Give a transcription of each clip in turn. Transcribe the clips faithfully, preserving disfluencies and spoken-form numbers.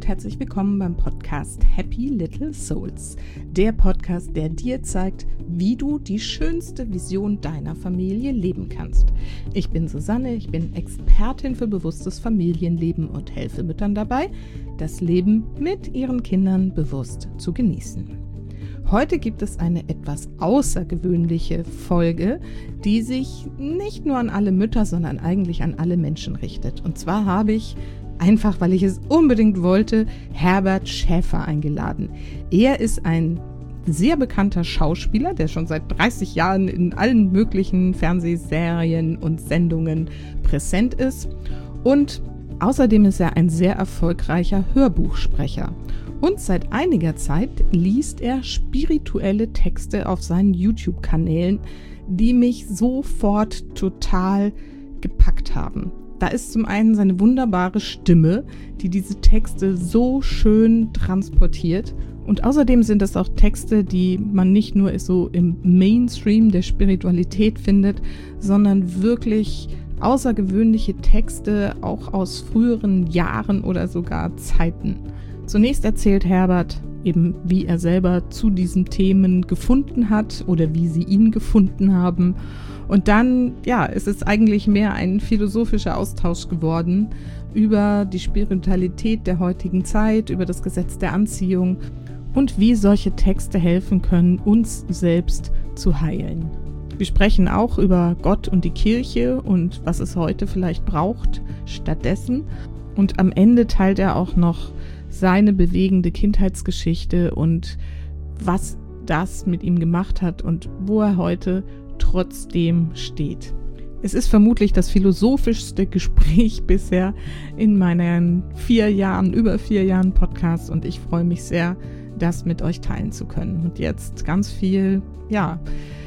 und herzlich willkommen beim Podcast Happy Little Souls. Der Podcast, der dir zeigt, wie du die schönste Vision deiner Familie leben kannst. Ich bin Susanne, ich bin Expertin für bewusstes Familienleben und helfe Müttern dabei, das Leben mit ihren Kindern bewusst zu genießen. Heute gibt es eine etwas außergewöhnliche Folge, die sich nicht nur an alle Mütter, sondern eigentlich an alle Menschen richtet. Und zwar habe ich, einfach weil ich es unbedingt wollte, Herbert Schäfer eingeladen. Er ist ein sehr bekannter Schauspieler, der schon seit dreißig Jahren in allen möglichen Fernsehserien und Sendungen präsent ist. Und außerdem ist er ein sehr erfolgreicher Hörbuchsprecher. Und seit einiger Zeit liest er spirituelle Texte auf seinen YouTube-Kanälen, die mich sofort total gepackt haben. Da ist zum einen seine wunderbare Stimme, die diese Texte so schön transportiert. Und außerdem sind es auch Texte, die man nicht nur so im Mainstream der Spiritualität findet, sondern wirklich außergewöhnliche Texte auch aus früheren Jahren oder sogar Zeiten. Zunächst erzählt Herbert eben, wie er selber zu diesen Themen gefunden hat oder wie sie ihn gefunden haben. Und dann, ja, es ist eigentlich mehr ein philosophischer Austausch geworden über die Spiritualität der heutigen Zeit, über das Gesetz der Anziehung und wie solche Texte helfen können, uns selbst zu heilen. Wir sprechen auch über Gott und die Kirche und was es heute vielleicht braucht stattdessen. Und am Ende teilt er auch noch seine bewegende Kindheitsgeschichte und was das mit ihm gemacht hat und wo er heute trotzdem steht. Es ist vermutlich das philosophischste Gespräch bisher in meinen vier Jahren, über vier Jahren Podcast und ich freue mich sehr, das mit euch teilen zu können. Und jetzt ganz viel, ja,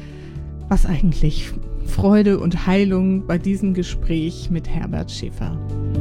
was eigentlich Freude und Heilung bei diesem Gespräch mit Herbert Schäfer.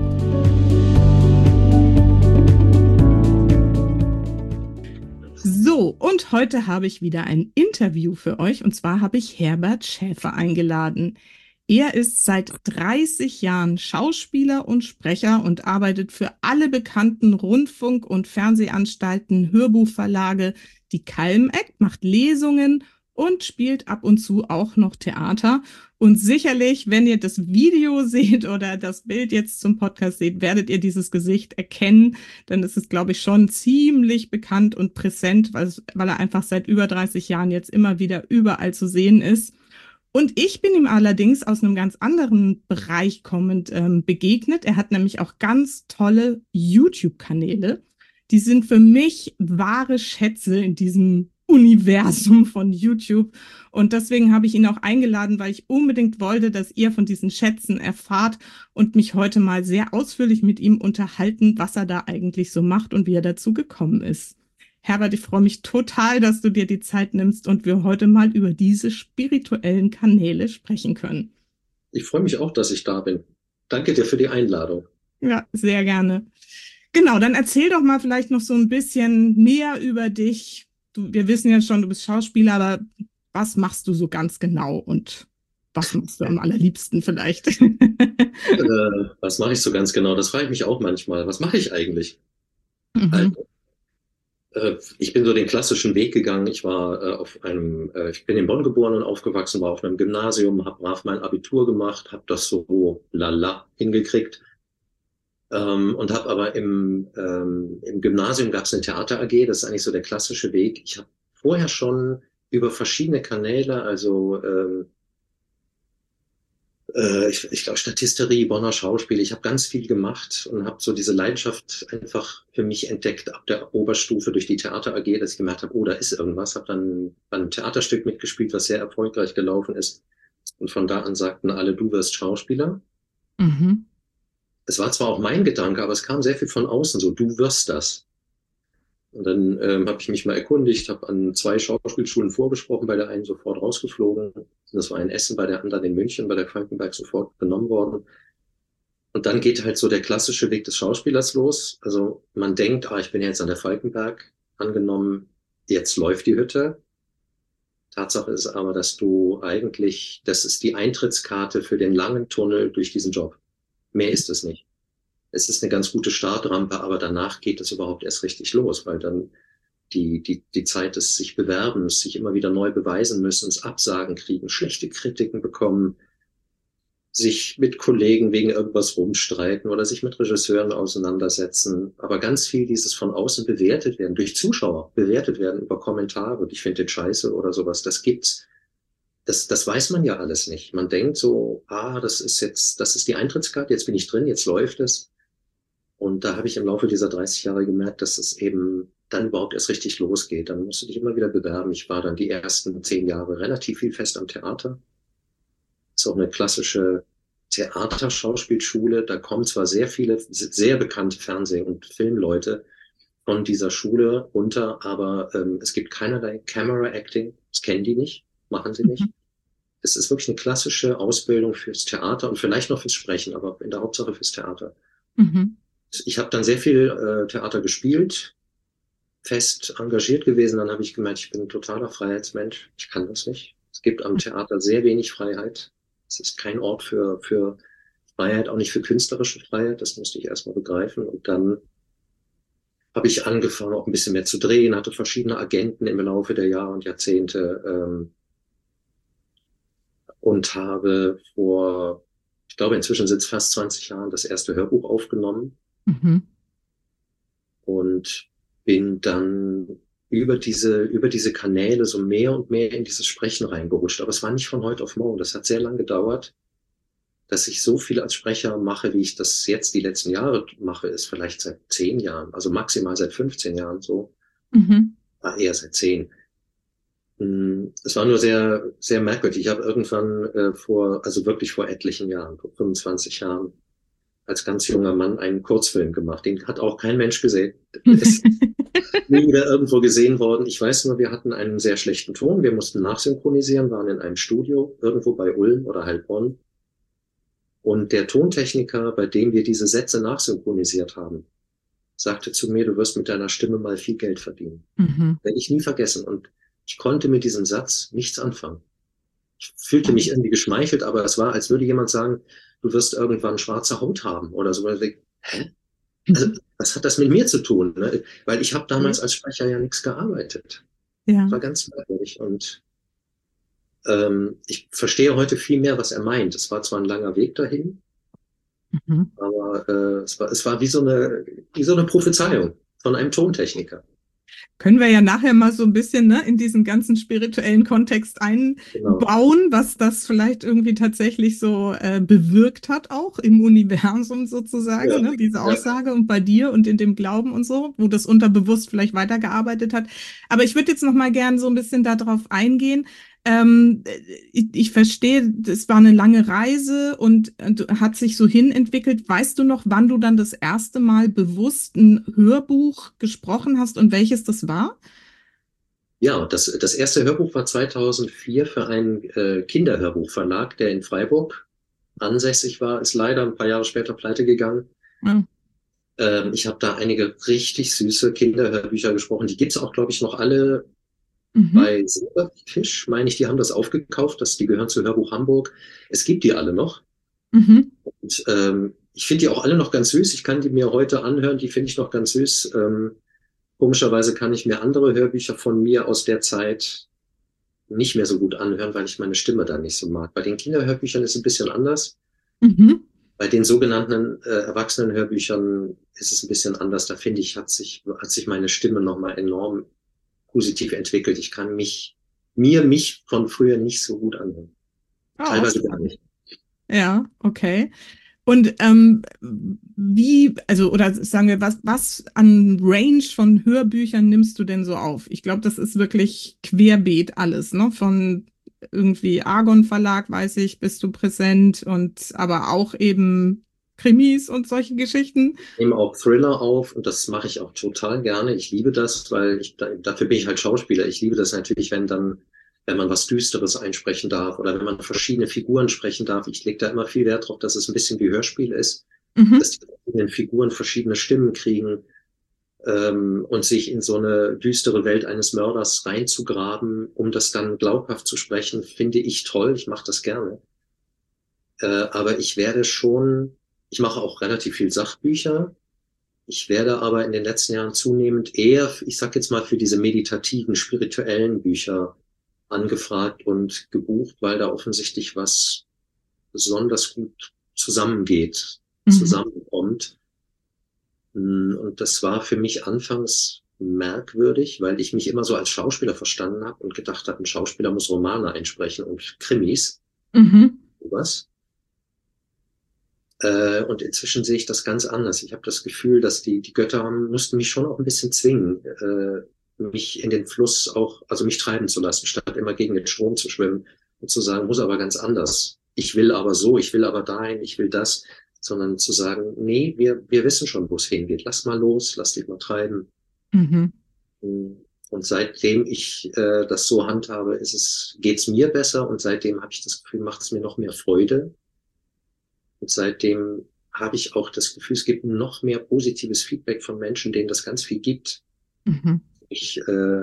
So, und heute habe ich wieder ein Interview für euch und zwar habe ich Herbert Schäfer eingeladen. Er ist seit dreißig Jahren Schauspieler und Sprecher und arbeitet für alle bekannten Rundfunk- und Fernsehanstalten, Hörbuchverlage, die Calmeck, macht Lesungen und spielt ab und zu auch noch Theater. Und sicherlich, wenn ihr das Video seht oder das Bild jetzt zum Podcast seht, werdet ihr dieses Gesicht erkennen. Denn es ist, glaube ich, schon ziemlich bekannt und präsent, weil, weil er einfach seit über dreißig Jahren jetzt immer wieder überall zu sehen ist. Und ich bin ihm allerdings aus einem ganz anderen Bereich kommend ähm, begegnet. Er hat nämlich auch ganz tolle YouTube-Kanäle. Die sind für mich wahre Schätze in diesem Universum von YouTube. Und deswegen habe ich ihn auch eingeladen, weil ich unbedingt wollte, dass ihr von diesen Schätzen erfahrt und mich heute mal sehr ausführlich mit ihm unterhalten, was er da eigentlich so macht und wie er dazu gekommen ist. Herbert, ich freue mich total, dass du dir die Zeit nimmst und wir heute mal über diese spirituellen Kanäle sprechen können. Ich freue mich auch, dass ich da bin. Danke dir für die Einladung. Ja, sehr gerne. Genau, dann erzähl doch mal vielleicht noch so ein bisschen mehr über dich. Du, wir wissen ja schon, du bist Schauspieler, aber was machst du so ganz genau und was machst du am allerliebsten vielleicht? äh, was mache ich so ganz genau? Das frage ich mich auch manchmal. Was mache ich eigentlich? Mhm. Also, äh, ich bin so den klassischen Weg gegangen. Ich war äh, auf einem, äh, ich bin in Bonn geboren und aufgewachsen, war auf einem Gymnasium, habe brav mein Abitur gemacht, habe das so lala hingekriegt. Ähm, und habe aber im, ähm, im Gymnasium gab es eine Theater A G, das ist eigentlich so der klassische Weg. Ich habe vorher schon über verschiedene Kanäle, also ähm, äh, ich, ich glaube Statisterie, Bonner Schauspiel, ich habe ganz viel gemacht und habe so diese Leidenschaft einfach für mich entdeckt ab der Oberstufe durch die Theater A G, dass ich gemerkt habe, oh, da ist irgendwas. Habe dann bei einem Theaterstück mitgespielt, was sehr erfolgreich gelaufen ist. Und von da an sagten alle, du wirst Schauspieler. Mhm. Es war zwar auch mein Gedanke, aber es kam sehr viel von außen, so, du wirst das. Und dann ähm, habe ich mich mal erkundigt, habe an zwei Schauspielschulen vorgesprochen, bei der einen sofort rausgeflogen. Das war in Essen, bei der anderen in München, bei der Falkenberg sofort genommen worden. Und dann geht halt so der klassische Weg des Schauspielers los. Also man denkt, ah, ich bin jetzt an der Falkenberg angenommen, jetzt läuft die Hütte. Tatsache ist aber, dass du eigentlich, das ist die Eintrittskarte für den langen Tunnel durch diesen Job. Mehr ist es nicht. es ist eine ganz gute Startrampe, aber danach geht es überhaupt erst richtig los, weil dann die, die, die Zeit des sich Bewerbens, sich immer wieder neu beweisen müssen, Absagen kriegen, schlechte Kritiken bekommen, sich mit Kollegen wegen irgendwas rumstreiten oder sich mit Regisseuren auseinandersetzen. Aber ganz viel dieses von außen bewertet werden, durch Zuschauer bewertet werden über Kommentare. Ich finde den scheiße oder sowas. Das gibt's. Das, das weiß man ja alles nicht. Man denkt so, ah, das ist jetzt, das ist die Eintrittskarte, jetzt bin ich drin, jetzt läuft es. Und da habe ich im Laufe dieser dreißig Jahre gemerkt, dass es eben dann überhaupt erst richtig losgeht. Dann musst du dich immer wieder bewerben. Ich war dann die ersten zehn Jahre relativ viel fest am Theater. Ist auch eine klassische Theaterschauspielschule. Da kommen zwar sehr viele, sehr bekannte Fernseh- und Filmleute von dieser Schule runter, aber ähm, es gibt keinerlei Camera Acting. Das kennen die nicht, machen sie nicht. Es ist wirklich eine klassische Ausbildung fürs Theater und vielleicht noch fürs Sprechen, aber in der Hauptsache fürs Theater. Mhm. Ich habe dann sehr viel äh, Theater gespielt, fest engagiert gewesen. Dann habe ich gemerkt, ich bin ein totaler Freiheitsmensch. Ich kann das nicht. Es gibt am Theater sehr wenig Freiheit. Es ist kein Ort für, für Freiheit, auch nicht für künstlerische Freiheit. Das musste ich erstmal begreifen. Und dann habe ich angefangen, auch ein bisschen mehr zu drehen, hatte verschiedene Agenten im Laufe der Jahre und Jahrzehnte ähm, und habe vor, ich glaube, inzwischen sind es fast zwanzig Jahren, das erste Hörbuch aufgenommen. Mhm. Und bin dann über diese, über diese Kanäle so mehr und mehr in dieses Sprechen reingerutscht. Aber es war nicht von heute auf morgen. Das hat sehr lange gedauert, dass ich so viel als Sprecher mache, wie ich das jetzt die letzten Jahre mache, ist vielleicht seit zehn Jahren, also maximal seit fünfzehn Jahren so. Mhm. Ah, eher seit zehn. Es war nur sehr, sehr merkwürdig. Ich habe irgendwann äh, vor, also wirklich vor etlichen Jahren, vor fünfundzwanzig Jahren, als ganz junger Mann einen Kurzfilm gemacht. Den hat auch kein Mensch gesehen. Ist nie wieder irgendwo gesehen worden. Ich weiß nur, wir hatten einen sehr schlechten Ton. Wir mussten nachsynchronisieren, waren in einem Studio irgendwo bei Ulm oder Heilbronn. Und der Tontechniker, bei dem wir diese Sätze nachsynchronisiert haben, sagte zu mir, du wirst mit deiner Stimme mal viel Geld verdienen. Mhm. Werde ich nie vergessen. Und ich konnte mit diesem Satz nichts anfangen. Ich fühlte mich irgendwie geschmeichelt, aber es war, als würde jemand sagen, du wirst irgendwann schwarze Haut haben oder so. Hä? Also, was hat das mit mir zu tun? Ne? Weil ich habe damals als Sprecher ja nichts gearbeitet. Ja. Das war ganz merkwürdig. Und ähm, ich verstehe heute viel mehr, was er meint. Es war zwar ein langer Weg dahin, Mhm. aber äh, es war, es war wie so eine, wie so eine Prophezeiung von einem Tontechniker. Können wir ja nachher mal so ein bisschen, ne, in diesen ganzen spirituellen Kontext einbauen, Genau. was das vielleicht irgendwie tatsächlich so äh, bewirkt hat, auch im Universum sozusagen, Ja, ne, diese ja. Aussage und bei dir und in dem Glauben und so, wo das unterbewusst vielleicht weitergearbeitet hat. Aber ich würde jetzt noch mal gern so ein bisschen darauf eingehen. Ähm, ich, ich verstehe, es war eine lange Reise und, und hat sich so hinentwickelt. Weißt du noch, wann du dann das erste Mal bewusst ein Hörbuch gesprochen hast und welches das war? Ja, das, das erste Hörbuch war zweitausendvier für einen äh, Kinderhörbuchverlag, der in Freiburg ansässig war, ist leider ein paar Jahre später pleite gegangen. Ja. Ähm, ich habe da einige richtig süße Kinderhörbücher gesprochen. Die gibt's auch, glaube ich, noch alle Mhm. bei Silberfisch, meine ich, die haben das aufgekauft, das, die gehören zu Hörbuch Hamburg. Es gibt die alle noch. Mhm. Und ähm, ich finde die auch alle noch ganz süß. Ich kann die mir heute anhören, die finde ich noch ganz süß. Ähm, komischerweise kann ich mir andere Hörbücher von mir aus der Zeit nicht mehr so gut anhören, weil ich meine Stimme da nicht so mag. Bei den Kinderhörbüchern ist es ein bisschen anders. Mhm. Bei den sogenannten äh, Erwachsenenhörbüchern ist es ein bisschen anders. Da finde ich, hat sich, hat sich meine Stimme nochmal enorm positiv entwickelt. Ich kann mich, mir mich von früher nicht so gut anhören. Oh, auch Teilweise gar spannend. nicht. Ja, okay. Und ähm, wie, also, oder sagen wir, was, was an Range von Hörbüchern nimmst du denn so auf? Ich glaube, das ist wirklich querbeet alles, ne? Von irgendwie Argon Verlag, weiß ich, bist du präsent und aber auch eben Krimis und solche Geschichten. Ich nehme auch Thriller auf und das mache ich auch total gerne. Ich liebe das, weil ich, dafür bin ich halt Schauspieler. Ich liebe das natürlich, wenn dann, wenn man was Düsteres einsprechen darf oder wenn man verschiedene Figuren sprechen darf. Ich lege da immer viel Wert drauf, dass es ein bisschen wie Hörspiel ist, Mhm. dass die verschiedenen Figuren verschiedene Stimmen kriegen, ähm, und sich in so eine düstere Welt eines Mörders reinzugraben, um das dann glaubhaft zu sprechen, finde ich toll. Ich mache das gerne. Äh, aber ich werde schon Ich mache auch relativ viel Sachbücher. Ich werde aber in den letzten Jahren zunehmend eher, ich sag jetzt mal, für diese meditativen, spirituellen Bücher angefragt und gebucht, weil da offensichtlich was besonders gut zusammengeht, Mhm. zusammenkommt. Und das war für mich anfangs merkwürdig, weil ich mich immer so als Schauspieler verstanden habe und gedacht habe, ein Schauspieler muss Romane einsprechen und Krimis, Mhm. sowas. Äh, und inzwischen sehe ich das ganz anders. Ich habe das Gefühl, dass die, die Götter haben, mussten mich schon auch ein bisschen zwingen, äh, mich in den Fluss auch, also mich treiben zu lassen, statt immer gegen den Strom zu schwimmen und zu sagen, muss aber ganz anders. Ich will aber so, ich will aber dahin, ich will das, sondern zu sagen, nee, wir, wir wissen schon, wo es hingeht. Lass mal los, lass dich mal treiben. Mhm. Und seitdem ich äh, das so handhabe, ist es, geht's mir besser und seitdem habe ich das Gefühl, macht es mir noch mehr Freude. Und seitdem habe ich auch das Gefühl, es gibt noch mehr positives Feedback von Menschen, denen das ganz viel gibt. Mhm. Ich, äh,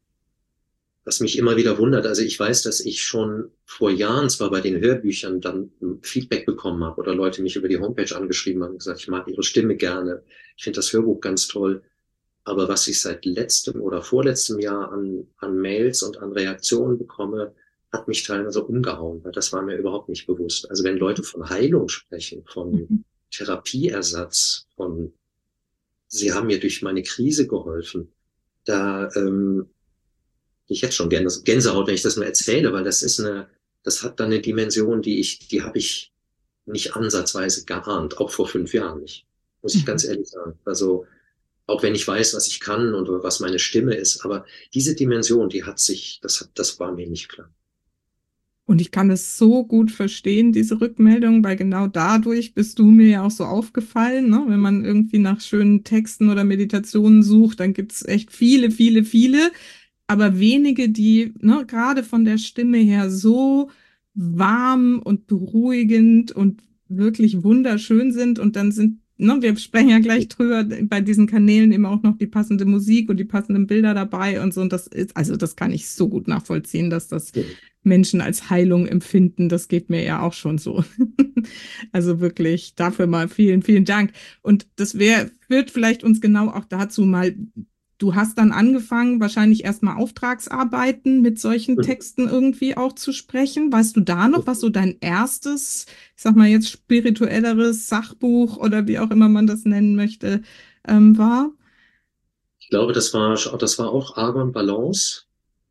was mich immer wieder wundert, also ich weiß, dass ich schon vor Jahren zwar bei den Hörbüchern dann Feedback bekommen habe oder Leute mich über die Homepage angeschrieben haben und gesagt, ich mag ihre Stimme gerne, ich finde das Hörbuch ganz toll. Aber was ich seit letztem oder vorletztem Jahr an, an Mails und an Reaktionen bekomme, hat mich teilweise umgehauen, weil das war mir überhaupt nicht bewusst. Also wenn Leute von Heilung sprechen, von Mhm. Therapieersatz, von sie haben mir durch meine Krise geholfen, da ähm, ich jetzt schon gerne Gänsehaut, wenn ich das nur erzähle, weil das ist eine, das hat dann eine Dimension, die ich, die habe ich nicht ansatzweise geahnt, auch vor fünf Jahren nicht, muss ich Mhm. ganz ehrlich sagen. Also auch wenn ich weiß, was ich kann und was meine Stimme ist, aber diese Dimension, die hat sich, das hat, das war mir nicht klar. Und ich kann es so gut verstehen, diese Rückmeldung, weil genau dadurch bist du mir ja auch so aufgefallen, ne? Wenn man irgendwie nach schönen Texten oder Meditationen sucht, dann gibt es echt viele, viele, viele, aber wenige, die, ne, gerade von der Stimme her so warm und beruhigend und wirklich wunderschön sind. Und dann sind, ne, wir sprechen ja gleich drüber, bei diesen Kanälen eben auch noch die passende Musik und die passenden Bilder dabei und so. Und das ist, also das kann ich so gut nachvollziehen, dass das Mhm. Menschen als Heilung empfinden. Das geht mir ja auch schon so. Also wirklich dafür mal vielen, vielen Dank. Und das wär, führt vielleicht uns genau auch dazu mal, du hast dann angefangen, wahrscheinlich erstmal Auftragsarbeiten mit solchen Texten irgendwie auch zu sprechen. Weißt du da noch, was so dein erstes, ich sag mal jetzt spirituelleres Sachbuch oder wie auch immer man das nennen möchte, ähm, war? Ich glaube, das war, das war auch Argon Balance.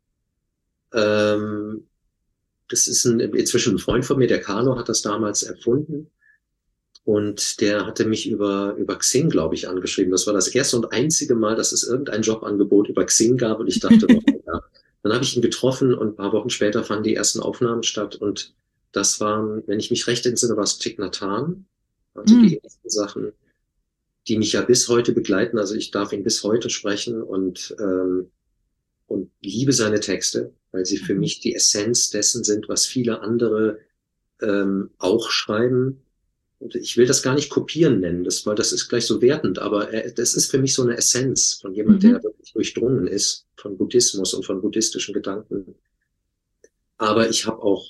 Ähm, das ist ein, inzwischen ein Freund von mir, der Carlo hat das damals erfunden. Und der hatte mich über, über Xing, glaube ich, angeschrieben. Das war das erste und einzige Mal, dass es irgendein Jobangebot über Xing gab. Und ich dachte, wow, ja. Dann habe ich ihn getroffen und ein paar Wochen später fanden die ersten Aufnahmen statt. Und das waren, wenn ich mich recht entsinne, war es Thich Nhat Hanh. Also Mm, die ersten Sachen, die mich ja bis heute begleiten. Also ich darf ihn bis heute sprechen und, ähm, und liebe seine Texte, weil sie für mhm, mich die Essenz dessen sind, was viele andere ähm, auch schreiben. Und ich will das gar nicht kopieren nennen, das, weil das ist gleich so wertend, aber äh, das ist für mich so eine Essenz von jemand, der mhm, wirklich durchdrungen ist von Buddhismus und von buddhistischen Gedanken. Aber ich habe auch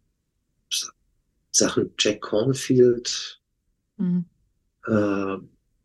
Sachen, Jack Cornfield, mhm, äh,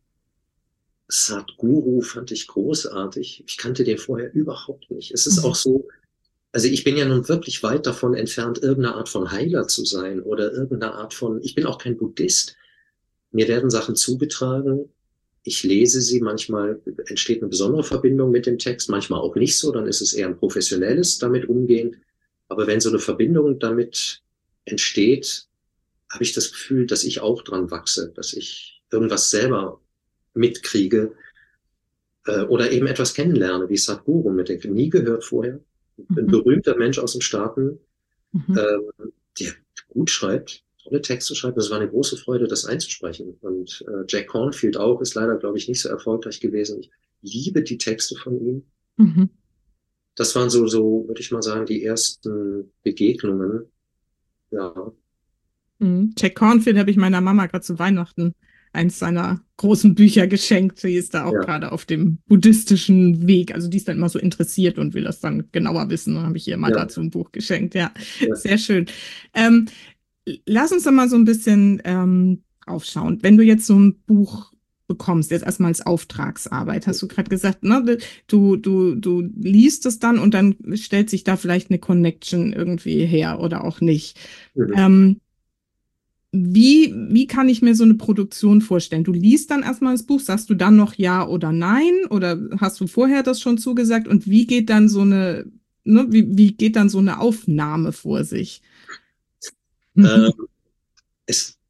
Sadhguru fand ich großartig. Ich kannte den vorher überhaupt nicht. Es ist auch mhm, so, also ich bin ja nun wirklich weit davon entfernt, irgendeine Art von Heiler zu sein oder irgendeine Art von, ich bin auch kein Buddhist. Mir werden Sachen zugetragen, ich lese sie, manchmal entsteht eine besondere Verbindung mit dem Text, manchmal auch nicht so, dann ist es eher ein professionelles damit umgehen. Aber wenn so eine Verbindung damit entsteht, habe ich das Gefühl, dass ich auch dran wachse, dass ich irgendwas selber mitkriege äh, oder eben etwas kennenlerne, wie Sadhguru, mit dem ich nie gehört vorher. Ein mhm, berühmter Mensch aus den Staaten, mhm. ähm, der gut schreibt, tolle Texte schreibt. Das war eine große Freude, das einzusprechen. Und äh, Jack Cornfield auch, ist leider, glaube ich, nicht so erfolgreich gewesen. Ich liebe die Texte von ihm. Mhm. Das waren so, so, würde ich mal sagen, die ersten Begegnungen. Ja, Mhm. Jack Cornfield habe ich meiner Mama gerade zu Weihnachten eins seiner großen Bücher geschenkt. Sie ist da auch ja, gerade auf dem buddhistischen Weg. Also die ist dann immer so interessiert und will das dann genauer wissen. Dann habe ich ihr mal ja, dazu ein Buch geschenkt. Ja, ja. sehr schön. Ähm, Lass uns doch mal so ein bisschen ähm, drauf schauen? Wenn du jetzt so ein Buch bekommst, jetzt erstmal als Auftragsarbeit, hast du gerade gesagt, ne? Du, du, du liest es dann und dann stellt sich da vielleicht eine Connection irgendwie her oder auch nicht. Mhm. Ähm, wie, wie kann ich mir so eine Produktion vorstellen? Du liest dann erstmal das Buch, sagst du dann noch ja oder nein? Oder hast du vorher das schon zugesagt? Und wie geht dann so eine, ne, wie, wie geht dann so eine Aufnahme vor sich? Ähm, es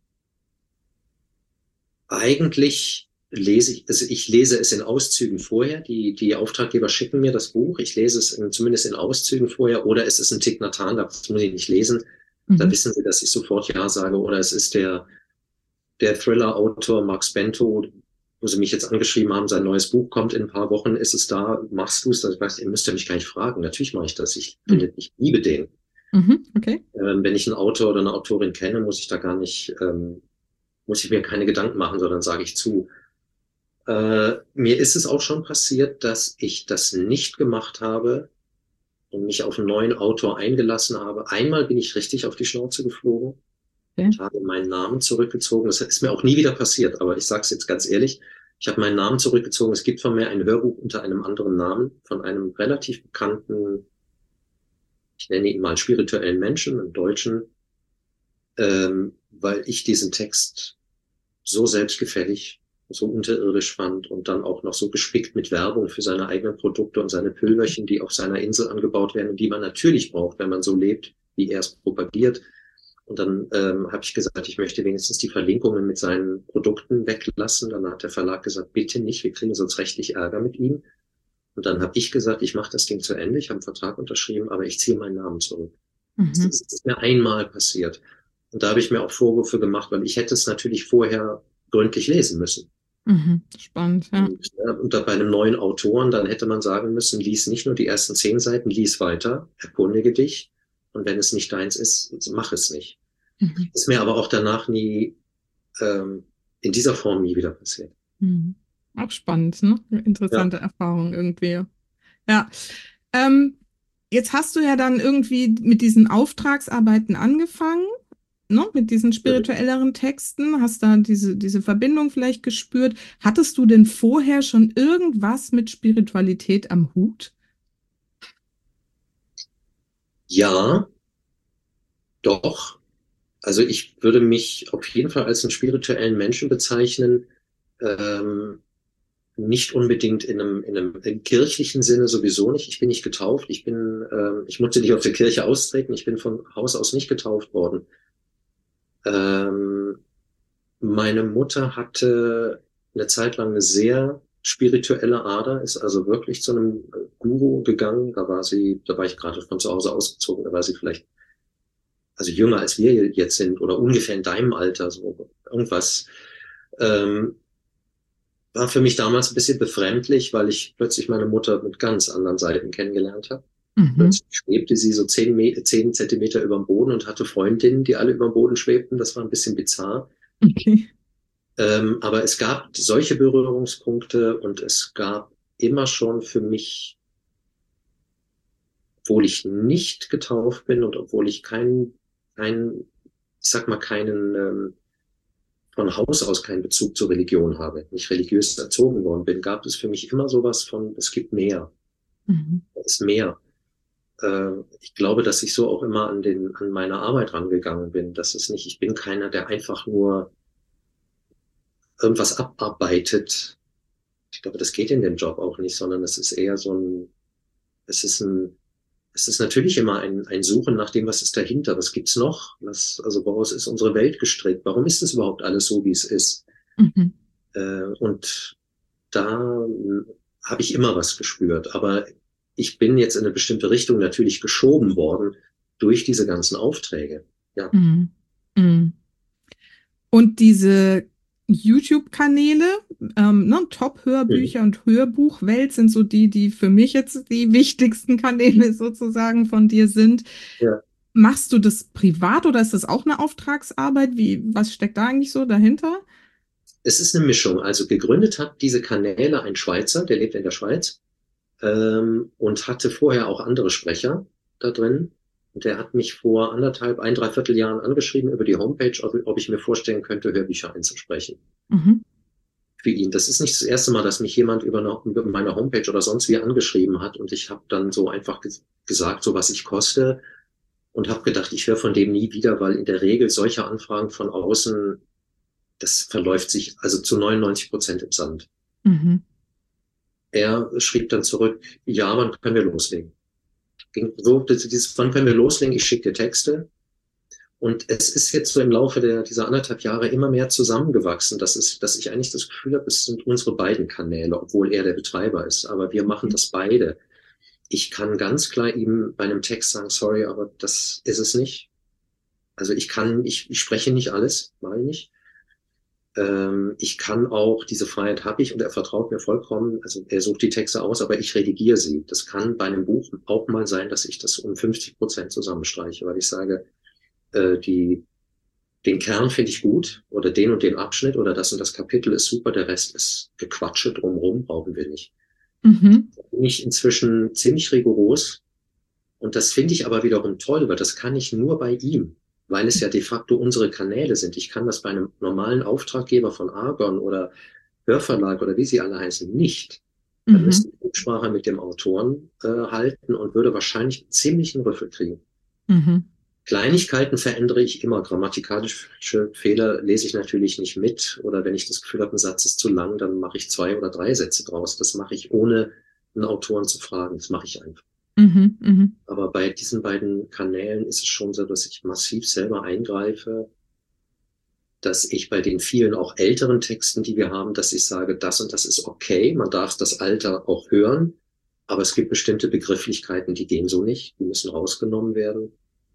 eigentlich lese ich, also ich lese es in Auszügen vorher. Die, die Auftraggeber schicken mir das Buch. Ich lese es in, zumindest in Auszügen vorher. Oder es ist ein Thich Nhat Hanh, das muss ich nicht lesen. Da Mhm. wissen sie, dass ich sofort Ja sage. Oder es ist der, der Thriller-Autor Max Bento, wo sie mich jetzt angeschrieben haben, sein neues Buch kommt in ein paar Wochen, ist es da, machst du es? Ich weiß, ihr müsst ja mich gar nicht fragen. Natürlich mache ich das. Ich finde, ich liebe den. Mhm. Okay. Ähm, wenn ich einen Autor oder eine Autorin kenne, muss ich da gar nicht, ähm, muss ich mir keine Gedanken machen, sondern sage ich zu. Äh, mir ist es auch schon passiert, dass ich das nicht gemacht habe und mich auf einen neuen Autor eingelassen habe. Einmal bin ich richtig auf die Schnauze geflogen Okay. und habe meinen Namen zurückgezogen. Das ist mir auch nie wieder passiert, aber ich sage es jetzt ganz ehrlich. Ich habe meinen Namen zurückgezogen. Es gibt von mir ein Hörbuch unter einem anderen Namen von einem relativ bekannten, ich nenne ihn mal spirituellen Menschen, einem Deutschen, ähm, weil ich diesen Text so selbstgefällig, so unterirdisch fand und dann auch noch so gespickt mit Werbung für seine eigenen Produkte und seine Pülverchen, die auf seiner Insel angebaut werden und die man natürlich braucht, wenn man so lebt, wie er es propagiert. Und dann ähm, habe ich gesagt, ich möchte wenigstens die Verlinkungen mit seinen Produkten weglassen. Dann hat der Verlag gesagt, bitte nicht, wir kriegen sonst rechtlich Ärger mit ihm. Und dann habe ich gesagt, ich mache das Ding zu Ende, ich habe einen Vertrag unterschrieben, aber ich ziehe meinen Namen zurück. Das Mhm. ist mir einmal passiert. Und da habe ich mir auch Vorwürfe gemacht, weil ich hätte es natürlich vorher gründlich lesen müssen. Mhm. Spannend, ja. Und, ja, und da bei einem neuen Autoren, dann hätte man sagen müssen, lies nicht nur die ersten zehn Seiten, lies weiter, erkundige dich. Und wenn es nicht deins ist, mach es nicht. Mhm. Ist mir aber auch danach nie, ähm, in dieser Form nie wieder passiert. Mhm. Auch spannend, ne? Ja. Interessante Erfahrung irgendwie. Ja. Ähm, jetzt hast du ja dann irgendwie mit diesen Auftragsarbeiten angefangen, ne? Mit diesen Mhm. spirituelleren Texten, hast da diese, diese Verbindung vielleicht gespürt. Hattest du denn vorher schon irgendwas mit Spiritualität am Hut? Ja, doch. Also ich würde mich auf jeden Fall als einen spirituellen Menschen bezeichnen. Ähm, Nicht unbedingt in einem, in einem im kirchlichen Sinne sowieso nicht. Ich bin nicht getauft. Ich bin, ähm, ich musste nicht aus der Kirche austreten. Ich bin von Haus aus nicht getauft worden. Ähm, Meine Mutter hatte eine Zeit lang eine sehr spirituelle Ader, ist also wirklich zu einem Guru gegangen. Da war sie, da war ich gerade von zu Hause ausgezogen. Da war sie vielleicht, also jünger als wir jetzt sind oder ungefähr in deinem Alter, so irgendwas. Ähm, War für mich damals ein bisschen befremdlich, weil ich plötzlich meine Mutter mit ganz anderen Seiten kennengelernt habe. Mhm. Plötzlich schwebte sie so zehn, Me zehn Zentimeter über dem Boden und hatte Freundinnen, die alle über dem Boden schwebten. Das war ein bisschen bizarr. Okay. Ähm, aber es gab solche Berührungspunkte und es gab immer schon für mich, obwohl ich nicht getauft bin und obwohl ich keinen, keinen, ich sag mal, keinen, ähm, von Haus aus keinen Bezug zur Religion habe, nicht religiös erzogen worden bin, gab es für mich immer sowas von, es gibt mehr, Mhm. es ist mehr. Äh, ich glaube, dass ich so auch immer an den, an meine Arbeit rangegangen bin. Das ist nicht, ich bin keiner, der einfach nur irgendwas abarbeitet. Ich glaube, das geht in dem Job auch nicht, sondern es ist eher so ein, es ist ein, es ist natürlich immer ein, ein Suchen nach dem, was ist dahinter, was gibt's noch, was, also woraus ist unsere Welt gestrickt, warum ist es überhaupt alles so, wie es ist? Mhm. Äh, und da äh, habe ich immer was gespürt, aber ich bin jetzt in eine bestimmte Richtung natürlich geschoben worden durch diese ganzen Aufträge. Ja. Mhm. Mhm. Und diese YouTube-Kanäle, ähm, ne, Mhm. Top-Hörbücher und Hörbuchwelt sind so die, die für mich jetzt die wichtigsten Kanäle sozusagen von dir sind. Ja. Machst du das privat oder ist das auch eine Auftragsarbeit? Wie, was steckt da eigentlich so dahinter? Es ist eine Mischung. Also gegründet hat diese Kanäle ein Schweizer, der lebt in der Schweiz, ähm, und hatte vorher auch andere Sprecher da drin. Und der hat mich vor anderthalb, ein, dreiviertel Jahren angeschrieben über die Homepage, ob, ob ich mir vorstellen könnte, Hörbücher einzusprechen. Mhm. Für ihn. Das ist nicht das erste Mal, dass mich jemand über, eine, über meine Homepage oder sonst wie angeschrieben hat. Und ich habe dann so einfach ges gesagt, so was ich koste. Und habe gedacht, ich höre von dem nie wieder, weil in der Regel solche Anfragen von außen, das verläuft sich also zu neunundneunzig Prozent im Sand. Mhm. Er schrieb dann zurück, ja, wann können wir loslegen? Ging so, dieses, wann können wir loslegen? Ich schicke dir Texte. Und es ist jetzt so im Laufe der, dieser anderthalb Jahre immer mehr zusammengewachsen, dass, es, dass ich eigentlich das Gefühl habe, es sind unsere beiden Kanäle, obwohl er der Betreiber ist. Aber wir machen das beide. Ich kann ganz klar ihm bei einem Text sagen, sorry, aber das ist es nicht. Also ich kann, ich, ich spreche nicht alles, mache ich nicht. Ähm, ich kann auch, diese Freiheit habe ich und er vertraut mir vollkommen. Also er sucht die Texte aus, aber ich redigiere sie. Das kann bei einem Buch auch mal sein, dass ich das um fünfzig Prozent zusammenstreiche, weil ich sage, äh, die, den Kern finde ich gut oder den und den Abschnitt oder das und das Kapitel ist super, der Rest ist Gequatsche drumherum, brauchen wir nicht. Mhm. Da bin ich inzwischen ziemlich rigoros und das finde ich aber wiederum toll, weil das kann ich nur bei ihm, weil es ja de facto unsere Kanäle sind. Ich kann das bei einem normalen Auftraggeber von Argon oder Hörverlag oder wie sie alle heißen nicht. Da Mhm. müsste ich Rücksprache mit dem Autoren äh, halten und würde wahrscheinlich ziemlich einen Rüffel kriegen. Mhm. Kleinigkeiten verändere ich immer. Grammatikalische Fehler lese ich natürlich nicht mit. Oder wenn ich das Gefühl habe, ein Satz ist zu lang, dann mache ich zwei oder drei Sätze draus. Das mache ich ohne einen Autoren zu fragen. Das mache ich einfach. Mhm. Mhm. Aber bei diesen beiden Kanälen ist es schon so, dass ich massiv selber eingreife, dass ich bei den vielen auch älteren Texten, die wir haben, dass ich sage, das und das ist okay. Man darf das Alter auch hören. Aber es gibt bestimmte Begrifflichkeiten, die gehen so nicht. Die müssen rausgenommen werden.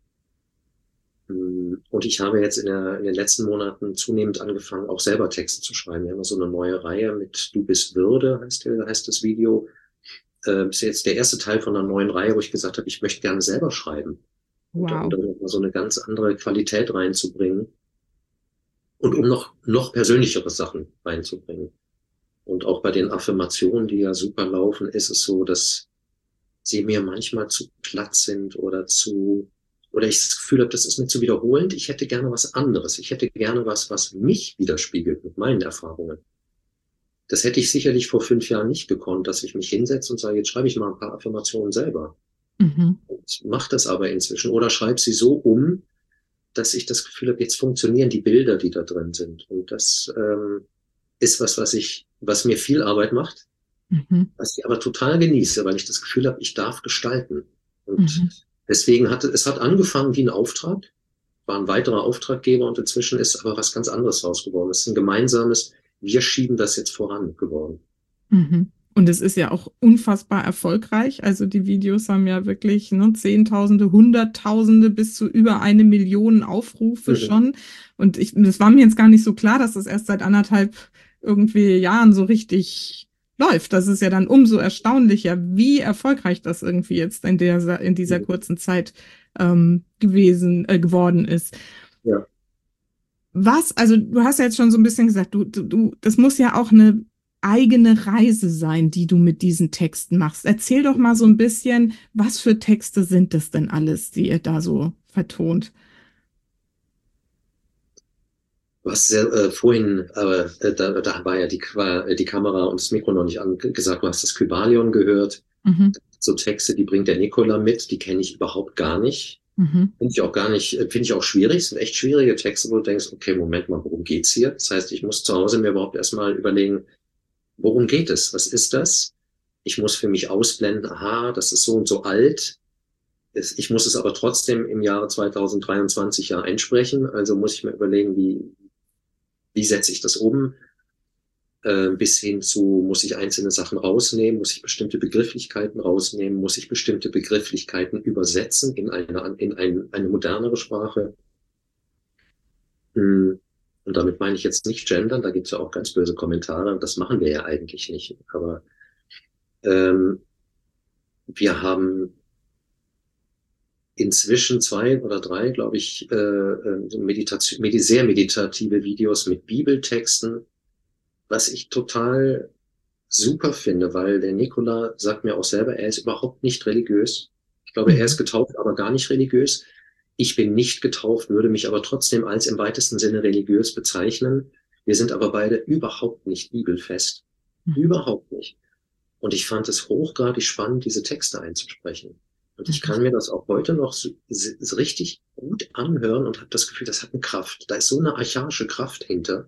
Und ich habe jetzt in, der, in den letzten Monaten zunehmend angefangen, auch selber Texte zu schreiben. Wir haben so eine neue Reihe mit Du bist Würde, heißt, der, heißt das Video. Äh, ist jetzt der erste Teil von einer neuen Reihe, wo ich gesagt habe, ich möchte gerne selber schreiben. Und um Wow. da noch mal so eine ganz andere Qualität reinzubringen. Und um noch, noch persönlichere Sachen reinzubringen. Und auch bei den Affirmationen, die ja super laufen, ist es so, dass sie mir manchmal zu platt sind oder zu, oder ich das Gefühl habe, das ist mir zu wiederholend. Ich hätte gerne was anderes. Ich hätte gerne was, was mich widerspiegelt mit meinen Erfahrungen. Das hätte ich sicherlich vor fünf Jahren nicht gekonnt, dass ich mich hinsetze und sage, jetzt schreibe ich mal ein paar Affirmationen selber. Mhm. Und mache das aber inzwischen oder schreibe sie so um, dass ich das Gefühl habe, jetzt funktionieren die Bilder, die da drin sind. Und das ähm, ist was, was ich, was mir viel Arbeit macht, Mhm. was ich aber total genieße, weil ich das Gefühl habe, ich darf gestalten. Und Mhm. deswegen hatte es hat angefangen wie ein Auftrag, war ein weiterer Auftraggeber und inzwischen ist aber was ganz anderes raus geworden. Es ist ein gemeinsames, wir schieben das jetzt voran geworden. Mhm. Und es ist ja auch unfassbar erfolgreich. Also die Videos haben ja wirklich ne, Zehntausende, Hunderttausende bis zu über eine Million Aufrufe Mhm. schon. Und ich, das war mir jetzt gar nicht so klar, dass das erst seit anderthalb irgendwie Jahren so richtig läuft. Das ist ja dann umso erstaunlicher, wie erfolgreich das irgendwie jetzt in dieser, in dieser Mhm. kurzen Zeit ähm, gewesen, äh, geworden ist. Ja. Was, also du hast ja jetzt schon so ein bisschen gesagt, du, du, du, das muss ja auch eine eigene Reise sein, die du mit diesen Texten machst. Erzähl doch mal so ein bisschen, was für Texte sind das denn alles, die ihr da so vertont? Du hast ja äh, vorhin, aber äh, da, da war ja die, war, äh, die Kamera und das Mikro noch nicht angesagt, du hast das Kybalion gehört. Mhm, So Texte, die bringt der Nikola mit, die kenne ich überhaupt gar nicht. mhm, Finde ich auch gar nicht, äh, finde ich auch schwierig. Es sind echt schwierige Texte, wo du denkst, okay, Moment mal, worum geht's hier? Das heißt, ich muss zu Hause mir überhaupt erstmal überlegen, worum geht es? Was ist das? Ich muss für mich ausblenden, aha, das ist so und so alt. Ich muss es aber trotzdem im Jahre zweitausenddreiundzwanzig ja einsprechen. Also muss ich mir überlegen, wie, wie setze ich das um? Äh, bis hin zu, muss ich einzelne Sachen rausnehmen? Muss ich bestimmte Begrifflichkeiten rausnehmen? Muss ich bestimmte Begrifflichkeiten übersetzen in eine, in ein, eine modernere Sprache? Hm. Und damit meine ich jetzt nicht gendern, da gibt es ja auch ganz böse Kommentare, und das machen wir ja eigentlich nicht. Aber ähm, wir haben inzwischen zwei oder drei, glaube ich, äh, äh, so Meditation, medi sehr meditative Videos mit Bibeltexten, was ich total super finde, weil der Nikola sagt mir auch selber, er ist überhaupt nicht religiös. Ich glaube, er Mhm. ist getauft, aber gar nicht religiös. Ich bin nicht getauft, würde mich aber trotzdem als im weitesten Sinne religiös bezeichnen. Wir sind aber beide überhaupt nicht bibelfest. Mhm. Überhaupt nicht. Und ich fand es hochgradig spannend, diese Texte einzusprechen. Und ich Mhm. kann mir das auch heute noch so, so richtig gut anhören und habe das Gefühl, das hat eine Kraft. Da ist so eine archaische Kraft hinter.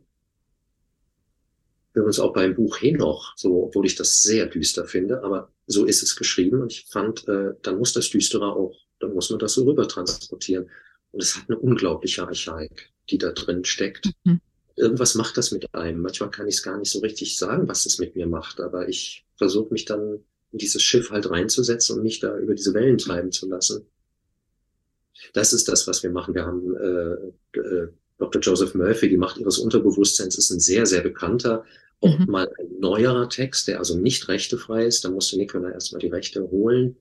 Übrigens auch beim Buch Henoch, so, obwohl ich das sehr düster finde, aber so ist es geschrieben und ich fand, äh, dann muss das Düstere auch, dann muss man das so rüber transportieren. Und es hat eine unglaubliche Archaik, die da drin steckt. Mhm. Irgendwas macht das mit einem. Manchmal kann ich es gar nicht so richtig sagen, was es mit mir macht, aber ich versuche mich dann in dieses Schiff halt reinzusetzen und mich da über diese Wellen treiben zu lassen. Das ist das, was wir machen. Wir haben äh, äh, Doktor Joseph Murphy, die Macht ihres Unterbewusstseins, ist ein sehr, sehr bekannter, auch Mhm. mal ein neuerer Text, der also nicht rechtefrei ist. Da musste Nicola erstmal die Rechte holen.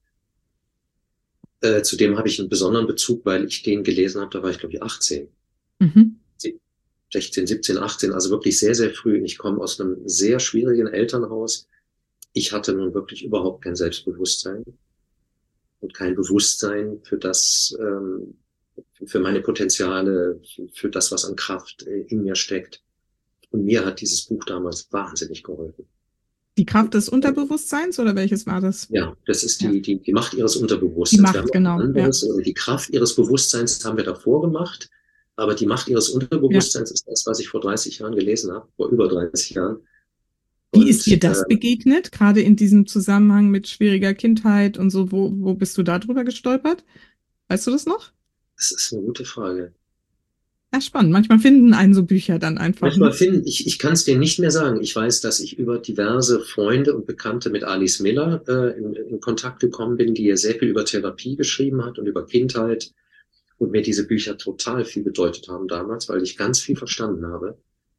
Äh, zudem habe ich einen besonderen Bezug, weil ich den gelesen habe, da war ich, glaube ich, achtzehn. Mhm. sechzehn, siebzehn, achtzehn, also wirklich sehr, sehr früh. Ich komme aus einem sehr schwierigen Elternhaus. Ich hatte nun wirklich überhaupt kein Selbstbewusstsein und kein Bewusstsein für das, ähm, für meine Potenziale, für das, was an Kraft in mir steckt. Und mir hat dieses Buch damals wahnsinnig geholfen. Die Kraft des Unterbewusstseins oder welches war das? Ja, das ist Ja, die, die, die Macht ihres die Unterbewusstseins. Wir haben Macht, noch ein genau. Ja, anderes, oder die Kraft ihres Bewusstseins haben wir davor gemacht. Aber die Macht ihres ja. Unterbewusstseins ist das, was ich vor dreißig Jahren gelesen habe, vor über dreißig Jahren. Wie ist dir Und das äh, begegnet, gerade in diesem Zusammenhang mit schwieriger Kindheit und so? Wo, wo bist du da drüber gestolpert? Weißt du das noch? das ist eine gute Frage. Ja, spannend. Manchmal finden einen so Bücher dann einfach, Manchmal ne? finde ich, ich kann es dir nicht mehr sagen. Ich weiß, dass ich über diverse Freunde und Bekannte mit Alice Miller äh, in, in Kontakt gekommen bin, die ja sehr viel über Therapie geschrieben hat und über Kindheit und mir diese Bücher total viel bedeutet haben damals, weil ich ganz viel verstanden habe.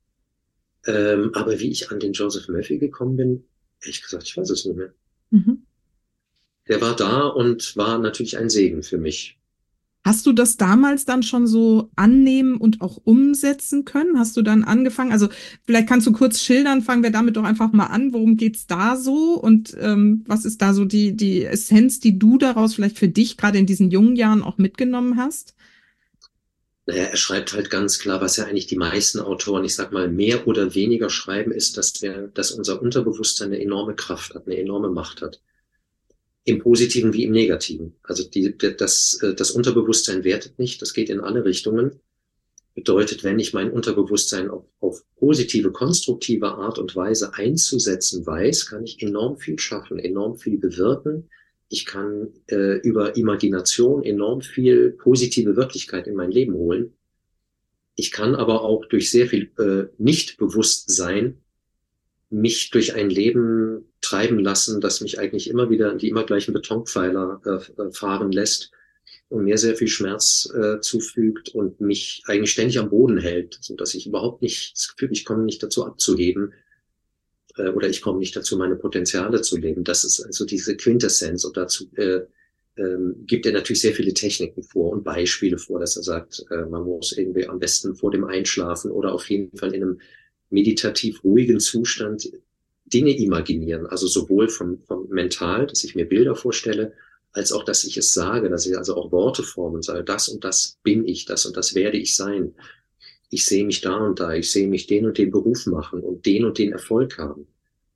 Ähm, aber wie ich an den Joseph Murphy gekommen bin, ehrlich gesagt, ich weiß es nicht mehr. Mhm. Der war da und war natürlich ein Segen für mich. Hast du das damals dann schon so annehmen und auch umsetzen können? Hast du dann angefangen? Also vielleicht kannst du kurz schildern, fangen wir damit doch einfach mal an. Worum geht's da so? Und ähm, was ist da so die, die Essenz, die du daraus vielleicht für dich gerade in diesen jungen Jahren auch mitgenommen hast? Naja, er schreibt halt ganz klar, was ja eigentlich die meisten Autoren, ich sag mal, mehr oder weniger schreiben, ist, dass wir, dass unser Unterbewusstsein eine enorme Kraft hat, eine enorme Macht hat. Im Positiven wie im Negativen. Also die, das, das Unterbewusstsein wertet nicht, das geht in alle Richtungen. Bedeutet, wenn ich mein Unterbewusstsein auf, auf positive, konstruktive Art und Weise einzusetzen weiß, kann ich enorm viel schaffen, enorm viel bewirken. Ich kann äh, über Imagination enorm viel positive Wirklichkeit in mein Leben holen. Ich kann aber auch durch sehr viel äh, Nichtbewusstsein mich durch ein Leben treiben lassen, das mich eigentlich immer wieder an die immer gleichen Betonpfeiler äh, fahren lässt und mir sehr viel Schmerz äh, zufügt und mich eigentlich ständig am Boden hält, so dass ich überhaupt nicht das Gefühl, ich komme nicht dazu abzuheben äh, oder ich komme nicht dazu, meine Potenziale zu leben. Das ist also diese Quintessenz und dazu äh, ähm, gibt er natürlich sehr viele Techniken vor und Beispiele vor, dass er sagt, äh, man muss irgendwie am besten vor dem Einschlafen oder auf jeden Fall in einem meditativ ruhigen Zustand Dinge imaginieren, also sowohl vom, vom Mental, dass ich mir Bilder vorstelle, als auch, dass ich es sage, dass ich also auch Worte forme und sage, das und das bin ich, das und das werde ich sein. Ich sehe mich da und da, ich sehe mich den und den Beruf machen und den und den Erfolg haben.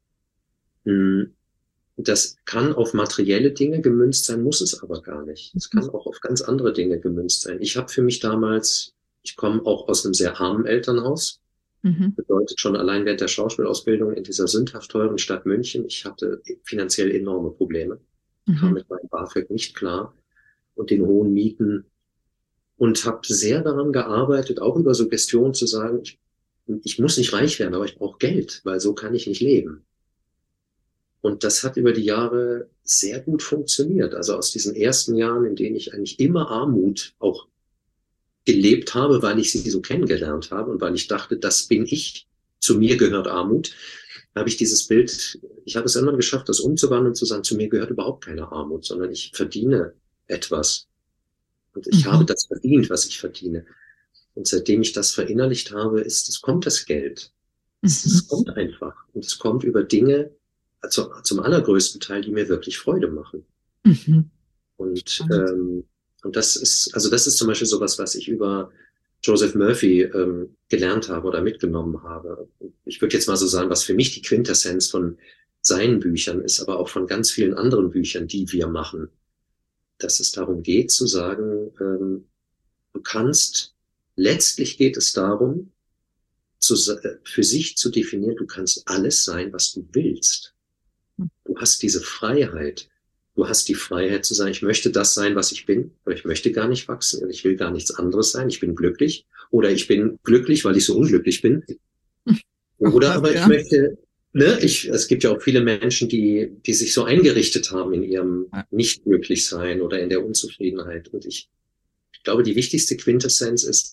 Das kann auf materielle Dinge gemünzt sein, muss es aber gar nicht. Es kann auch auf ganz andere Dinge gemünzt sein. Ich habe für mich damals, ich komme auch aus einem sehr armen Elternhaus, Mhm. bedeutet schon allein während der Schauspielausbildung in dieser sündhaft teuren Stadt München, ich hatte finanziell enorme Probleme, kam Mhm. mit meinem BAföG nicht klar und den hohen Mieten und habe sehr daran gearbeitet, auch über Suggestion zu sagen, ich, ich muss nicht reich werden, aber ich brauche Geld, weil so kann ich nicht leben. Und das hat über die Jahre sehr gut funktioniert. Also aus diesen ersten Jahren, in denen ich eigentlich immer Armut auch gelebt habe, weil ich sie so kennengelernt habe und weil ich dachte, das bin ich, zu mir gehört Armut, habe ich dieses Bild, ich habe es irgendwann geschafft, das umzuwandeln und zu sagen, zu mir gehört überhaupt keine Armut, sondern ich verdiene etwas. Und ich habe Mhm. das verdient, was ich verdiene. Und seitdem ich das verinnerlicht habe, ist, es kommt das Geld. Es, Mhm. es kommt einfach. Und es kommt über Dinge, also zum allergrößten Teil, die mir wirklich Freude machen. Mhm. Und, ähm, und das ist, also das ist zum Beispiel sowas, was ich über Joseph Murphy ähm, gelernt habe oder mitgenommen habe. Ich würde jetzt mal so sagen, was für mich die Quintessenz von seinen Büchern ist, aber auch von ganz vielen anderen Büchern, die wir machen, dass es darum geht zu sagen, ähm, du kannst, letztlich geht es darum, zu, für sich zu definieren, du kannst alles sein, was du willst. Du hast diese Freiheit. Du hast die Freiheit zu sagen, ich möchte das sein, was ich bin, oder ich möchte gar nicht wachsen, oder ich will gar nichts anderes sein, ich bin glücklich, oder ich bin glücklich, weil ich so unglücklich bin. Oder aber ich möchte, ne, ich, es gibt ja auch viele Menschen, die, die sich so eingerichtet haben in ihrem Nicht-Glücklich-Sein oder in der Unzufriedenheit. Und ich, ich glaube, die wichtigste Quintessenz ist,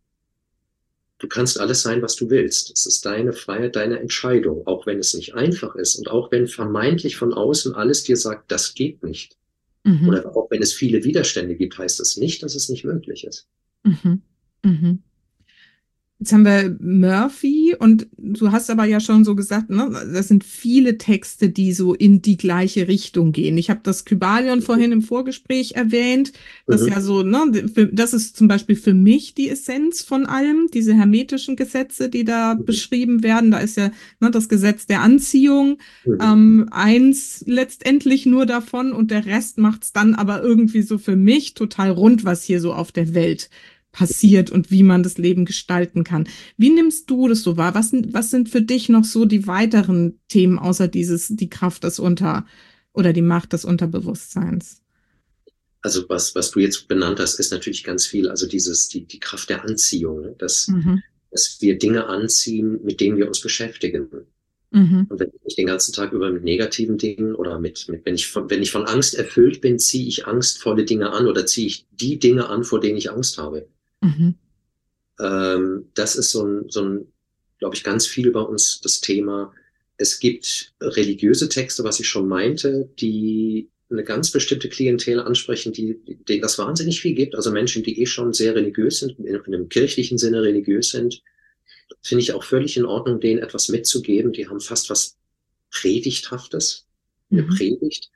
du kannst alles sein, was du willst. Es ist deine Freiheit, deine Entscheidung, auch wenn es nicht einfach ist und auch wenn vermeintlich von außen alles dir sagt, das geht nicht. Mhm. Oder auch wenn es viele Widerstände gibt, heißt das nicht, dass es nicht möglich ist. Mhm. Mhm. Jetzt haben wir Murphy und du hast aber ja schon so gesagt, ne, das sind viele Texte, die so in die gleiche Richtung gehen. Ich habe das Kybalion vorhin im Vorgespräch erwähnt. Das mhm. ja so, ne, das ist zum Beispiel für mich die Essenz von allem, diese hermetischen Gesetze, die da mhm. beschrieben werden. Da ist ja ne, das Gesetz der Anziehung, mhm. ähm, eins letztendlich nur davon und der Rest macht's dann aber irgendwie so für mich total rund, was hier so auf der Welt passiert und wie man das Leben gestalten kann. Wie nimmst du das so wahr? Was, was sind für dich noch so die weiteren Themen außer dieses, die Kraft des Unter- oder die Macht des Unterbewusstseins? Also was, was du jetzt benannt hast, ist natürlich ganz viel, also dieses, die, die Kraft der Anziehung, dass, mhm. dass wir Dinge anziehen, mit denen wir uns beschäftigen. Mhm. Und wenn ich den ganzen Tag über mit negativen Dingen oder mit, mit wenn ich von, wenn ich von Angst erfüllt bin, ziehe ich angstvolle Dinge an oder ziehe ich die Dinge an, vor denen ich Angst habe. Mhm. Ähm, das ist so ein, so ein, glaube ich, ganz viel bei uns das Thema. Es gibt religiöse Texte, was ich schon meinte, die eine ganz bestimmte Klientel ansprechen, die, denen das wahnsinnig viel gibt. Also Menschen, die eh schon sehr religiös sind, in einem kirchlichen Sinne religiös sind, finde ich auch völlig in Ordnung, denen etwas mitzugeben. Die haben fast was Predigthaftes, eine mhm. Predigt.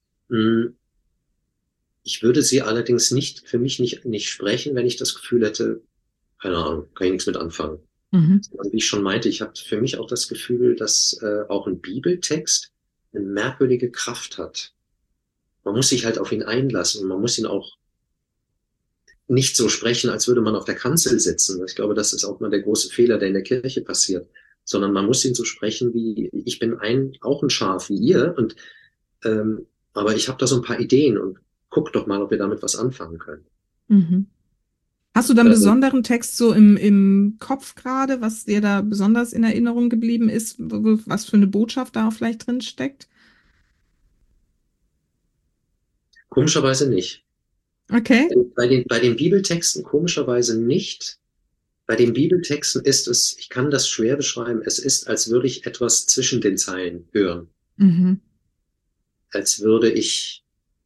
Ich würde sie allerdings nicht, für mich nicht, nicht sprechen, wenn ich das Gefühl hätte, keine Ahnung, kann ich nichts mit anfangen. Mhm. Also wie ich schon meinte, ich habe für mich auch das Gefühl, dass äh, auch ein Bibeltext eine merkwürdige Kraft hat. Man muss sich halt auf ihn einlassen und man muss ihn auch nicht so sprechen, als würde man auf der Kanzel sitzen. Ich glaube, das ist auch mal der große Fehler, der in der Kirche passiert. Sondern man muss ihn so sprechen wie, ich bin ein, auch ein Schaf wie ihr, und ähm, aber ich habe da so ein paar Ideen und guck doch mal, ob wir damit was anfangen können. Mhm. Hast du da einen besonderen Text so im, im Kopf gerade, was dir da besonders in Erinnerung geblieben ist, was für eine Botschaft da vielleicht drin steckt? Komischerweise nicht. Okay. Bei den, bei den Bibeltexten komischerweise nicht. Bei den Bibeltexten ist es, ich kann das schwer beschreiben, es ist, als würde ich etwas zwischen den Zeilen hören. Mhm. Als würde ich,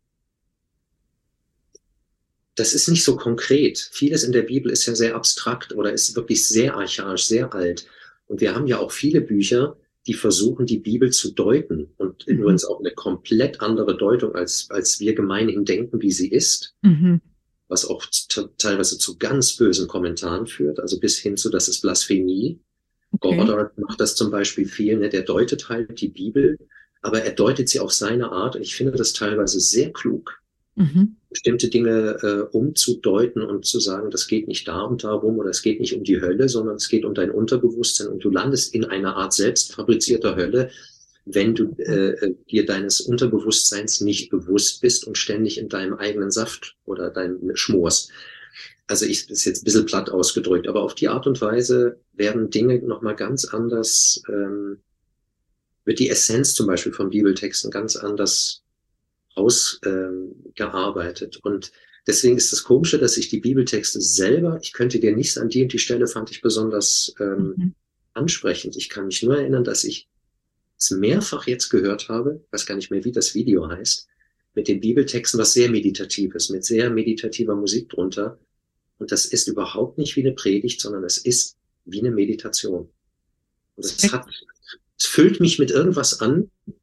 das ist nicht so konkret. Vieles in der Bibel ist ja sehr abstrakt oder ist wirklich sehr archaisch, sehr alt. Und wir haben ja auch viele Bücher, die versuchen, die Bibel zu deuten. Und mhm. übrigens auch eine komplett andere Deutung, als, als wir gemeinhin denken, wie sie ist. Mhm. Was auch teilweise zu ganz bösen Kommentaren führt, also bis hin zu, das ist Blasphemie. Okay. Goddard macht das zum Beispiel viel, ne? Der deutet halt die Bibel, aber er deutet sie auf seine Art, und ich finde das teilweise sehr klug, mhm. bestimmte Dinge äh, umzudeuten und zu sagen, das geht nicht da und darum oder es geht nicht um die Hölle, sondern es geht um dein Unterbewusstsein und du landest in einer Art selbst fabrizierter Hölle, wenn du äh, dir deines Unterbewusstseins nicht bewusst bist und ständig in deinem eigenen Saft oder deinem Schmors. Also ich ist jetzt ein bisschen platt ausgedrückt, aber auf die Art und Weise werden Dinge nochmal ganz anders, ähm, wird die Essenz zum Beispiel von Bibeltexten ganz anders ausgearbeitet. Ähm, und deswegen ist das Komische, dass ich die Bibeltexte selber, ich könnte dir nicht an die und die Stelle fand ich besonders ähm, mhm. ansprechend. Ich kann mich nur erinnern, dass ich es mehrfach jetzt gehört habe, weiß gar nicht mehr, wie das Video heißt, mit den Bibeltexten, was sehr meditativ ist, mit sehr meditativer Musik drunter. Und das ist überhaupt nicht wie eine Predigt, sondern es ist wie eine Meditation. Und es hat, es füllt mich mit irgendwas an,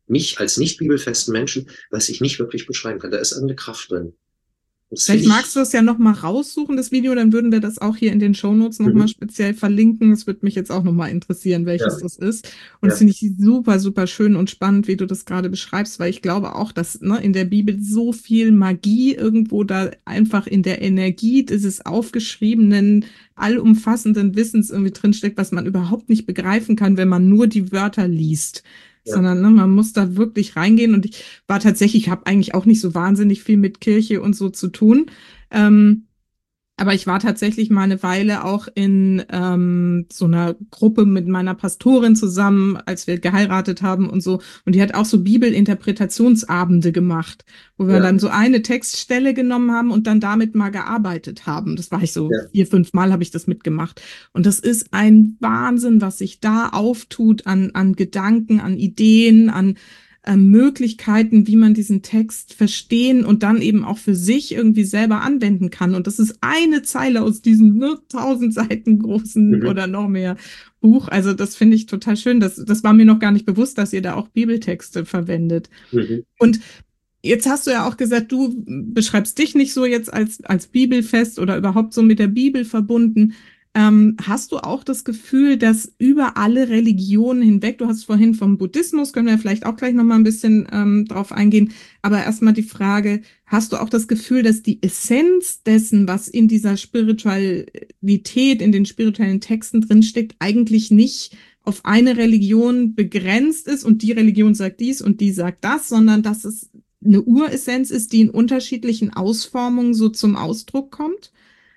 mich als nicht bibelfesten Menschen, was ich nicht wirklich beschreiben kann. Da ist irgendeine Kraft drin. Vielleicht magst du es ja noch mal raussuchen, das Video, dann würden wir das auch hier in den Shownotes noch mal mhm. speziell verlinken. Es würde mich jetzt auch noch mal interessieren, welches Ja. das ist. Und das Ja. finde ich super, super schön und spannend, wie du das gerade beschreibst, weil ich glaube auch, dass ne, in der Bibel so viel Magie irgendwo da einfach in der Energie dieses aufgeschriebenen, allumfassenden Wissens irgendwie drinsteckt, was man überhaupt nicht begreifen kann, wenn man nur die Wörter liest. Ja. Sondern ne, man muss da wirklich reingehen. Und ich war tatsächlich, ich habe eigentlich auch nicht so wahnsinnig viel mit Kirche und so zu tun. Ähm, aber ich war tatsächlich mal eine Weile auch in ähm, so einer Gruppe mit meiner Pastorin zusammen, als wir geheiratet haben und so. Und die hat auch so Bibelinterpretationsabende gemacht, wo wir Ja. dann so eine Textstelle genommen haben und dann damit mal gearbeitet haben. Das war ich so Ja. vier, fünf Mal habe ich das mitgemacht. Und das ist ein Wahnsinn, was sich da auftut an, an Gedanken, an Ideen, an äh, Möglichkeiten, wie man diesen Text verstehen und dann eben auch für sich irgendwie selber anwenden kann. Und das ist eine Zeile aus diesem ne, tausend Seiten großen Mhm. oder noch mehr Buch. Also das finde ich total schön. Das, das war mir noch gar nicht bewusst, dass ihr da auch Bibeltexte verwendet. Mhm. Und jetzt hast du ja auch gesagt, du beschreibst dich nicht so jetzt als, als bibelfest oder überhaupt so mit der Bibel verbunden. Ähm, hast du auch das Gefühl, dass über alle Religionen hinweg, du hast vorhin vom Buddhismus, können wir vielleicht auch gleich nochmal ein bisschen ähm, drauf eingehen, aber erstmal die Frage, hast du auch das Gefühl, dass die Essenz dessen, was in dieser Spiritualität, in den spirituellen Texten drinsteckt, eigentlich nicht auf eine Religion begrenzt ist und die Religion sagt dies und die sagt das, sondern dass es eine Uressenz ist, die in unterschiedlichen Ausformungen so zum Ausdruck kommt?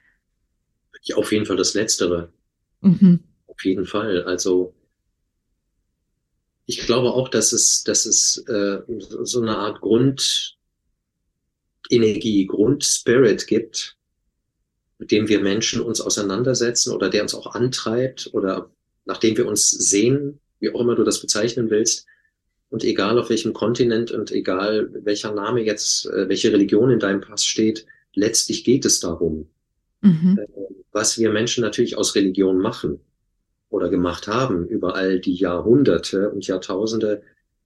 Ja, auf jeden Fall das Letztere. Mhm. Auf jeden Fall. Also ich glaube auch, dass es, dass es äh, so eine Art Grundenergie, Grundspirit gibt, mit dem wir Menschen uns auseinandersetzen oder der uns auch antreibt oder nach dem wir uns sehen, wie auch immer du das bezeichnen willst. Und egal auf welchem Kontinent und egal welcher Name jetzt, äh, welche Religion in deinem Pass steht, letztlich geht es darum, Mhm. äh, was wir Menschen natürlich aus Religion machen oder gemacht haben über all die Jahrhunderte und Jahrtausende,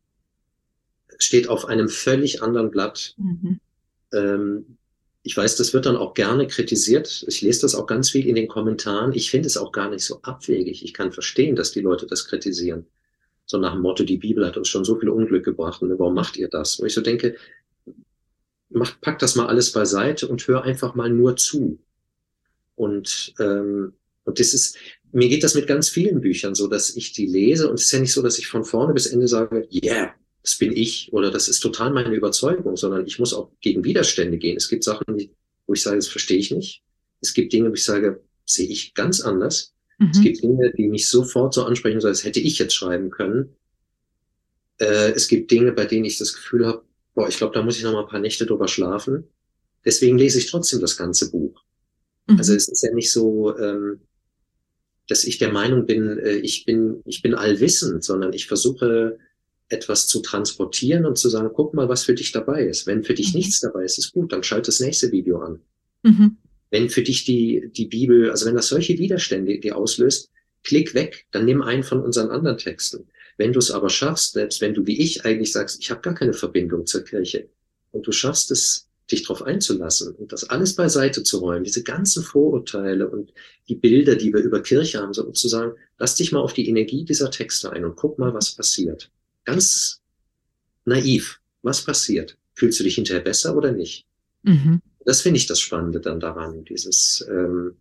steht auf einem völlig anderen Blatt. Mhm. Ähm, ich weiß, das wird dann auch gerne kritisiert. Ich lese das auch ganz viel in den Kommentaren. Ich finde es auch gar nicht so abwegig. Ich kann verstehen, dass die Leute das kritisieren. So nach dem Motto, die Bibel hat uns schon so viel Unglück gebracht. Und warum macht ihr das? Wo ich so denke, macht, packt das mal alles beiseite und hör einfach mal nur zu. Und, ähm, und das ist, mir geht das mit ganz vielen Büchern so, dass ich die lese und es ist ja nicht so, dass ich von vorne bis Ende sage, yeah, das bin ich oder das ist total meine Überzeugung, sondern ich muss auch gegen Widerstände gehen. Es gibt Sachen, wo ich sage, das verstehe ich nicht. Es gibt Dinge, wo ich sage, sehe ich ganz anders. Mhm. Es gibt Dinge, die mich sofort so ansprechen, so als hätte ich jetzt schreiben können. Äh, es gibt Dinge, bei denen ich das Gefühl habe, boah, ich glaube, da muss ich noch mal ein paar Nächte drüber schlafen. Deswegen lese ich trotzdem das ganze Buch. Mhm. Also es ist ja nicht so, ähm, dass ich der Meinung bin, äh, ich bin, ich bin allwissend, sondern ich versuche etwas zu transportieren und zu sagen, guck mal, was für dich dabei ist. Wenn für dich Mhm. nichts dabei ist, ist gut, dann schalt das nächste Video an. Mhm. Wenn für dich die, die Bibel, also wenn das solche Widerstände die auslöst, klick weg, dann nimm einen von unseren anderen Texten. Wenn du es aber schaffst, selbst wenn du wie ich eigentlich sagst, ich habe gar keine Verbindung zur Kirche, und du schaffst es, dich darauf einzulassen und das alles beiseite zu räumen, diese ganzen Vorurteile und die Bilder, die wir über Kirche haben, so, und zu sagen, lass dich mal auf die Energie dieser Texte ein und guck mal, was passiert. Ganz naiv. Was passiert? Fühlst du dich hinterher besser oder nicht? Mhm. Das finde ich das Spannende dann daran, dieses ähm,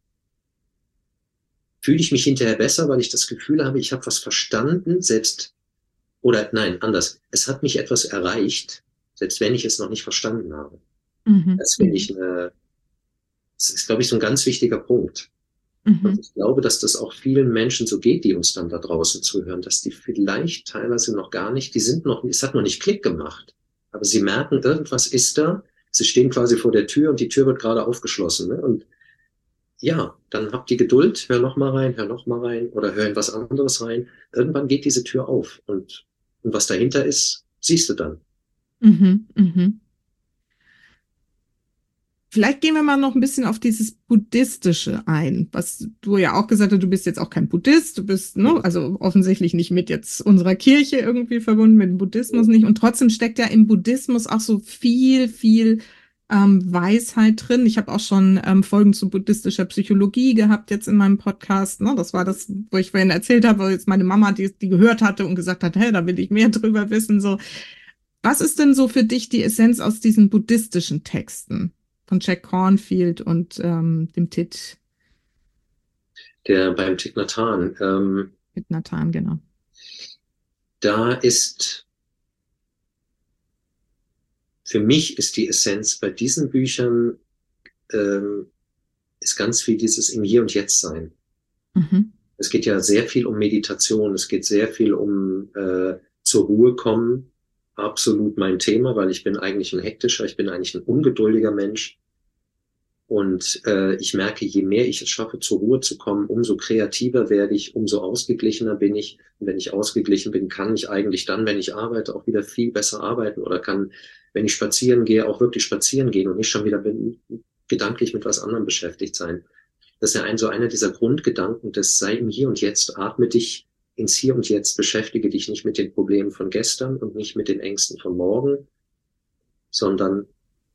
fühle ich mich hinterher besser, weil ich das Gefühl habe, ich habe was verstanden, selbst, oder nein, anders, es hat mich etwas erreicht, selbst wenn ich es noch nicht verstanden habe. Mhm. Das finde ich eine, das ist, glaube ich, so ein ganz wichtiger Punkt. Und Mhm. ich glaube, dass das auch vielen Menschen so geht, die uns dann da draußen zuhören, dass die vielleicht teilweise noch gar nicht, die sind noch, es hat noch nicht Klick gemacht, aber sie merken, irgendwas ist da, sie stehen quasi vor der Tür und die Tür wird gerade aufgeschlossen, ne? Und ja, dann habt die Geduld, hör noch mal rein, hör noch mal rein oder hör in was anderes rein. Irgendwann geht diese Tür auf und, und was dahinter ist, siehst du dann. Mhm. Mhm. Vielleicht gehen wir mal noch ein bisschen auf dieses Buddhistische ein, was du ja auch gesagt hast, du bist jetzt auch kein Buddhist, du bist, ne, also offensichtlich nicht mit jetzt unserer Kirche irgendwie verbunden, mit dem Buddhismus nicht. Und trotzdem steckt ja im Buddhismus auch so viel, viel ähm, Weisheit drin. Ich habe auch schon ähm, Folgen zu buddhistischer Psychologie gehabt jetzt in meinem Podcast. Ne? Das war das, wo ich vorhin erzählt habe, wo jetzt meine Mama die, die gehört hatte und gesagt hat, hey, da will ich mehr drüber wissen. So, was ist denn so für dich die Essenz aus diesen buddhistischen Texten von Jack Cornfield und ähm, dem Thich Der beim Thich Nhat Hanh, ähm, Nhat Hanh, genau. da ist, für mich ist die Essenz bei diesen Büchern, ähm, ist ganz viel dieses im Hier und Jetzt sein. Mhm. Es geht ja sehr viel um Meditation, es geht sehr viel um äh, zur Ruhe kommen. Absolut mein Thema, weil ich bin eigentlich ein hektischer, ich bin eigentlich ein ungeduldiger Mensch. Und äh, ich merke, je mehr ich es schaffe, zur Ruhe zu kommen, umso kreativer werde ich, umso ausgeglichener bin ich. Und wenn ich ausgeglichen bin, kann ich eigentlich dann, wenn ich arbeite, auch wieder viel besser arbeiten oder kann, wenn ich spazieren gehe, auch wirklich spazieren gehen und nicht schon wieder bin, gedanklich mit was anderem beschäftigt sein. Das ist ja ein so einer dieser Grundgedanken, das sei im Hier und Jetzt, atme dich ins Hier und Jetzt, beschäftige dich nicht mit den Problemen von gestern und nicht mit den Ängsten von morgen, sondern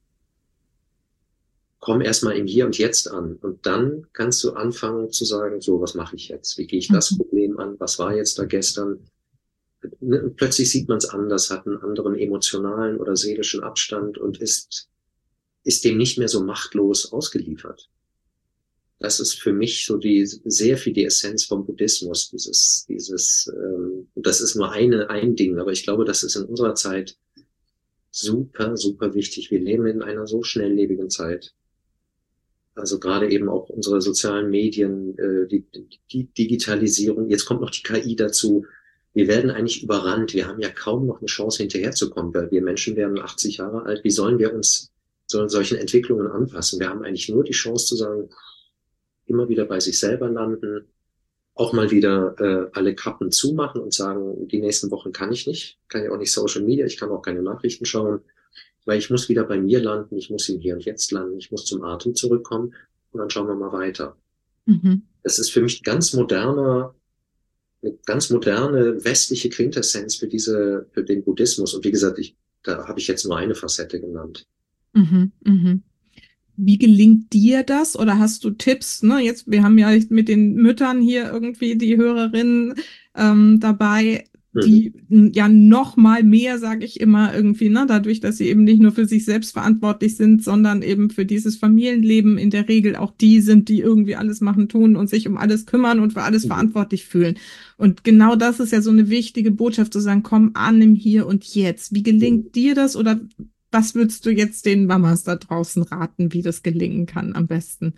komm erstmal im Hier und Jetzt an. Und dann kannst du anfangen zu sagen, so, was mache ich jetzt? Wie gehe ich das Problem an? Was war jetzt da gestern? Plötzlich sieht man es anders, hat einen anderen emotionalen oder seelischen Abstand und ist, ist dem nicht mehr so machtlos ausgeliefert. Das ist für mich so die, sehr viel die Essenz vom Buddhismus, dieses, dieses, ähm, das ist nur eine, ein Ding, aber ich glaube, das ist in unserer Zeit super, super wichtig. Wir leben in einer so schnelllebigen Zeit. Also gerade eben auch unsere sozialen Medien, äh, die, die Digitalisierung, jetzt kommt noch die K I dazu. Wir werden eigentlich überrannt. Wir haben ja kaum noch eine Chance hinterherzukommen, weil wir Menschen werden achtzig Jahre alt. Wie sollen wir uns sollen solchen Entwicklungen anpassen? Wir haben eigentlich nur die Chance zu sagen, immer wieder bei sich selber landen, auch mal wieder äh, alle Kappen zumachen und sagen, die nächsten Wochen kann ich nicht, kann ja auch nicht Social Media, ich kann auch keine Nachrichten schauen, weil ich muss wieder bei mir landen, ich muss im Hier und Jetzt landen, ich muss zum Atem zurückkommen und dann schauen wir mal weiter. Mhm. Das ist für mich ganz moderner, eine ganz moderne westliche Quintessenz für diese, für den Buddhismus. Und wie gesagt, ich, da habe ich jetzt nur eine Facette genannt. Mhm, mhm. Wie gelingt dir das? Oder hast du Tipps? Ne? Jetzt, wir haben ja mit den Müttern hier irgendwie die Hörerinnen ähm, dabei, die mhm. ja noch mal mehr, sage ich immer irgendwie, ne, dadurch, dass sie eben nicht nur für sich selbst verantwortlich sind, sondern eben für dieses Familienleben in der Regel auch die sind, die irgendwie alles machen, tun und sich um alles kümmern und für alles mhm. verantwortlich fühlen. Und genau das ist ja so eine wichtige Botschaft, zu sagen, komm an im Hier und Jetzt. Wie gelingt mhm. dir das? Oder was würdest du jetzt den Mamas da draußen raten, wie das gelingen kann am besten?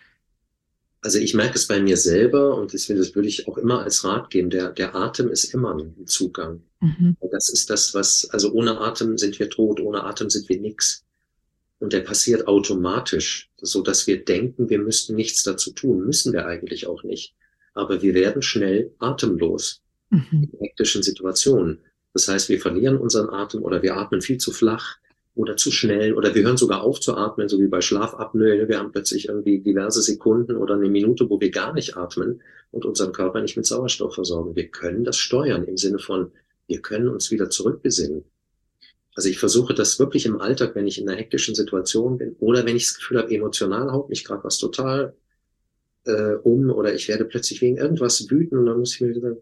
Also ich merke es bei mir selber und deswegen, das würde ich auch immer als Rat geben. Der, der Atem ist immer ein Zugang. Mhm. Das ist das, was, also ohne Atem sind wir tot, ohne Atem sind wir nix. Und der passiert automatisch, so dass wir denken, wir müssten nichts dazu tun. Müssen wir eigentlich auch nicht. Aber wir werden schnell atemlos mhm. in hektischen Situationen. Das heißt, wir verlieren unseren Atem oder wir atmen viel zu flach oder zu schnell oder wir hören sogar auf zu atmen, so wie bei Schlafapnoe. Wir haben plötzlich irgendwie diverse Sekunden oder eine Minute, wo wir gar nicht atmen und unseren Körper nicht mit Sauerstoff versorgen. Wir können das steuern im Sinne von, wir können uns wieder zurückbesinnen. Also ich versuche das wirklich im Alltag, wenn ich in einer hektischen Situation bin oder wenn ich das Gefühl habe, emotional haut mich gerade was total äh, um oder ich werde plötzlich wegen irgendwas wütend und dann muss ich mir wieder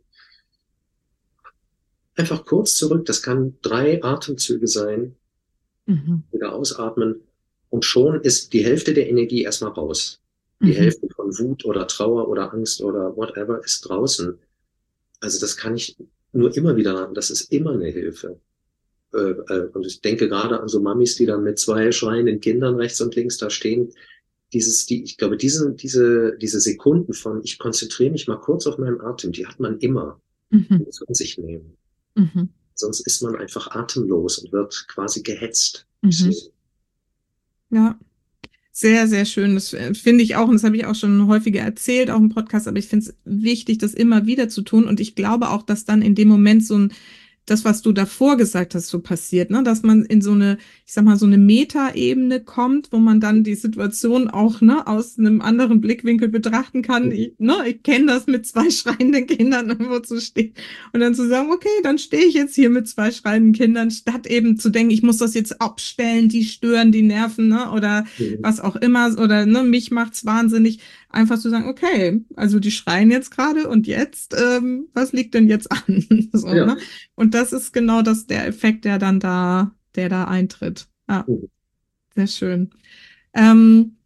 einfach kurz zurück. Das kann drei Atemzüge sein. Mhm. Wieder ausatmen und schon ist die Hälfte der Energie erstmal raus. Die mhm. Hälfte von Wut oder Trauer oder Angst oder whatever ist draußen. Also das kann ich nur immer wieder haben. Das ist immer eine Hilfe. Äh, äh, und ich denke gerade an so Mamis, die dann mit zwei schreienden Kindern rechts und links da stehen. Dieses, die, ich glaube, diesen, diese, diese Sekunden von, ich konzentriere mich mal kurz auf meinen Atem, die hat man immer. Mhm. Die muss man sich nehmen. Mhm. Sonst ist man einfach atemlos und wird quasi gehetzt. Mhm. Ja, sehr, sehr schön. Das finde ich auch, und das habe ich auch schon häufiger erzählt, auch im Podcast, aber ich finde es wichtig, das immer wieder zu tun. Und ich glaube auch, dass dann in dem Moment so ein das, was du davor gesagt hast, so passiert, ne? Dass man in so eine, ich sag mal, so eine Metaebene kommt, wo man dann die Situation auch, ne, aus einem anderen Blickwinkel betrachten kann. Ich, ne, ich kenne das mit zwei schreienden Kindern irgendwo zu stehen und dann zu sagen, okay, dann stehe ich jetzt hier mit zwei schreienden Kindern, statt eben zu denken, ich muss das jetzt abstellen, die stören, die nerven, ne, oder Mhm. was auch immer, oder ne, mich macht's wahnsinnig. Einfach zu sagen, okay, also die schreien jetzt gerade und jetzt, ähm, was liegt denn jetzt an? So, Ja. ne? Und das ist genau das, der Effekt, der dann da, der da eintritt. Ja, Mhm. sehr schön. Ähm,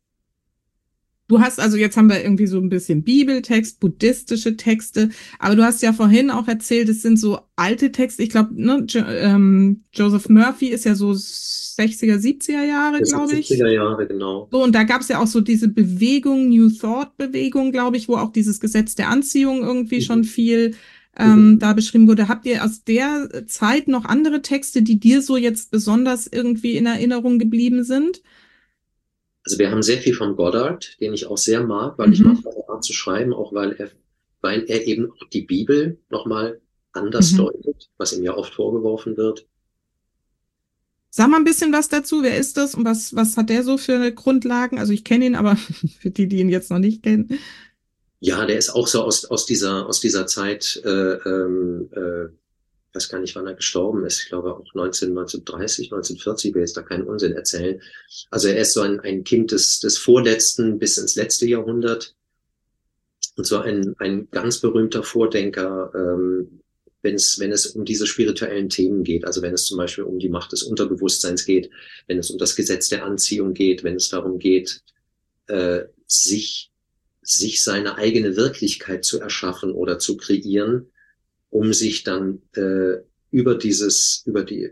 Du hast also, jetzt haben wir irgendwie so ein bisschen Bibeltext, buddhistische Texte, aber du hast ja vorhin auch erzählt, es sind so alte Texte. Ich glaube, ne, jo ähm, Joseph Murphy ist ja so sechziger, siebziger Jahre, Das sind glaube ich. siebziger Jahre, genau. So, und da gab es ja auch so diese Bewegung, New Thought-Bewegung, glaube ich, wo auch dieses Gesetz der Anziehung irgendwie Mhm. schon viel Mhm. ähm, da beschrieben wurde. Habt ihr aus der Zeit noch andere Texte, die dir so jetzt besonders irgendwie in Erinnerung geblieben sind? Also wir haben sehr viel von Goddard, den ich auch sehr mag, weil ich mag Mhm. seine Art zu schreiben, auch weil er, weil er eben auch die Bibel nochmal anders Mhm. deutet, was ihm ja oft vorgeworfen wird. Sag mal ein bisschen was dazu. Wer ist das und was, was hat der so für Grundlagen? Also ich kenne ihn, aber für die, die ihn jetzt noch nicht kennen. Ja, der ist auch so aus, aus dieser, aus dieser Zeit, äh, ähm, äh, ich weiß gar nicht, wann er gestorben ist. Ich glaube auch neunzehn, neunzehnhundertdreißig, neunzehnhundertvierzig, will jetzt da keinen Unsinn erzählen. Also er ist so ein, ein Kind des, des vorletzten bis ins letzte Jahrhundert. Und so ein, ein ganz berühmter Vordenker, ähm, wenn es, wenn es um diese spirituellen Themen geht, also wenn es zum Beispiel um die Macht des Unterbewusstseins geht, wenn es um das Gesetz der Anziehung geht, wenn es darum geht, äh, sich, sich seine eigene Wirklichkeit zu erschaffen oder zu kreieren, um sich dann äh, über dieses, über die,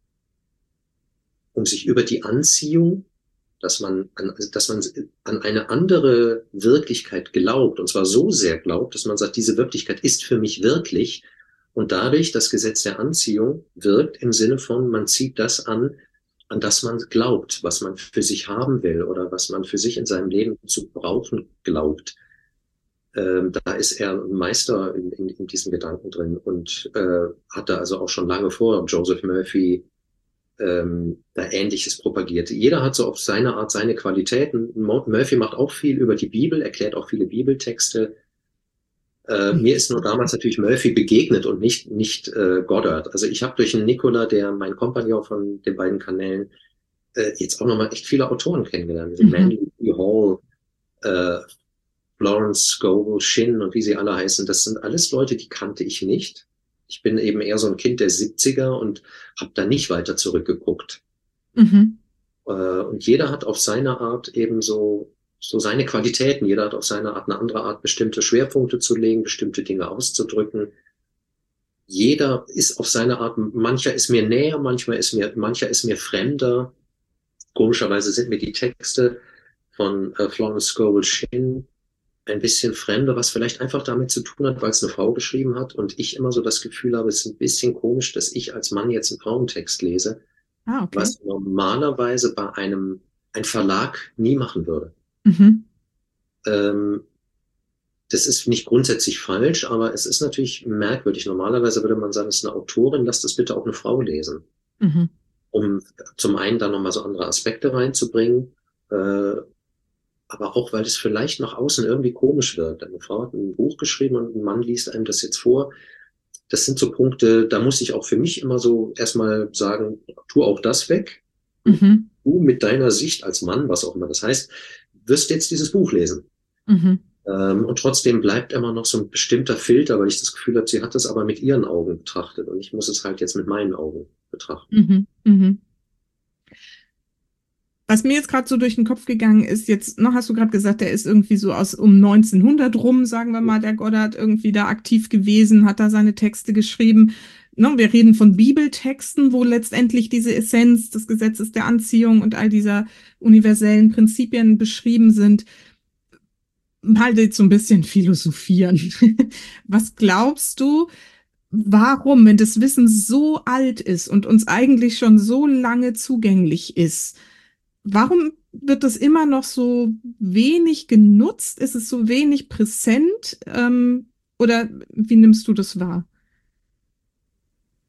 um sich über die Anziehung, dass man an, dass man an eine andere Wirklichkeit glaubt, und zwar so sehr glaubt, dass man sagt, diese Wirklichkeit ist für mich wirklich, und dadurch das Gesetz der Anziehung wirkt im Sinne von, man zieht das an, an das man glaubt, was man für sich haben will oder was man für sich in seinem Leben zu brauchen glaubt. Ähm, da ist er ein Meister in, in, in diesen Gedanken drin und äh, hatte also auch schon lange vor Joseph Murphy ähm, da Ähnliches propagiert. Jeder hat so auf seine Art seine Qualitäten. Murphy macht auch viel über die Bibel, erklärt auch viele Bibeltexte. Äh, mir ist nur damals natürlich Murphy begegnet und nicht, nicht äh, Goddard. Also ich habe durch einen Nikola, der mein Kompagnon von den beiden Kanälen, äh, jetzt auch nochmal echt viele Autoren kennengelernt. Also Mhm. Manly P. Hall, äh, Florence Scovel, Shin und wie sie alle heißen. Das sind alles Leute, die kannte ich nicht. Ich bin eben eher so ein Kind der siebziger und habe da nicht weiter zurückgeguckt. Mhm. Äh, und jeder hat auf seine Art eben so, so seine Qualitäten. Jeder hat auf seine Art eine andere Art, bestimmte Schwerpunkte zu legen, bestimmte Dinge auszudrücken. Jeder ist auf seine Art, mancher ist mir näher, manchmal ist mir, mancher ist mir fremder. Komischerweise sind mir die Texte von äh, Florence Scovel Shinn ein bisschen fremder, was vielleicht einfach damit zu tun hat, weil es eine Frau geschrieben hat und ich immer so das Gefühl habe, es ist ein bisschen komisch, dass ich als Mann jetzt einen Frauentext lese, Ah, okay. was normalerweise bei einem ein Verlag nie machen würde. Mhm. Ähm, das ist nicht grundsätzlich falsch, aber es ist natürlich merkwürdig. Normalerweise würde man sagen, es ist eine Autorin, lasst das bitte auch eine Frau lesen, Mhm. um zum einen dann nochmal so andere Aspekte reinzubringen, äh, aber auch, weil es vielleicht nach außen irgendwie komisch wird. Eine Frau hat ein Buch geschrieben und ein Mann liest einem das jetzt vor. Das sind so Punkte, da muss ich auch für mich immer so erstmal sagen, tu auch das weg. Mhm. Du mit deiner Sicht als Mann, was auch immer das heißt, wirst jetzt dieses Buch lesen. Mhm. Ähm, und trotzdem bleibt immer noch so ein bestimmter Filter, weil ich das Gefühl habe, sie hat das aber mit ihren Augen betrachtet und ich muss es halt jetzt mit meinen Augen betrachten. Mhm. Mhm. Was mir jetzt gerade so durch den Kopf gegangen ist, jetzt, noch hast du gerade gesagt, der ist irgendwie so aus um neunzehnhundert rum, sagen wir mal, der Goddard irgendwie da aktiv gewesen, hat da seine Texte geschrieben. Ne, wir reden von Bibeltexten, wo letztendlich diese Essenz des Gesetzes der Anziehung und all dieser universellen Prinzipien beschrieben sind. Mal jetzt so ein bisschen philosophieren. Was glaubst du, warum, wenn das Wissen so alt ist und uns eigentlich schon so lange zugänglich ist, warum wird das immer noch so wenig genutzt? Ist es so wenig präsent? Ähm, oder wie nimmst du das wahr?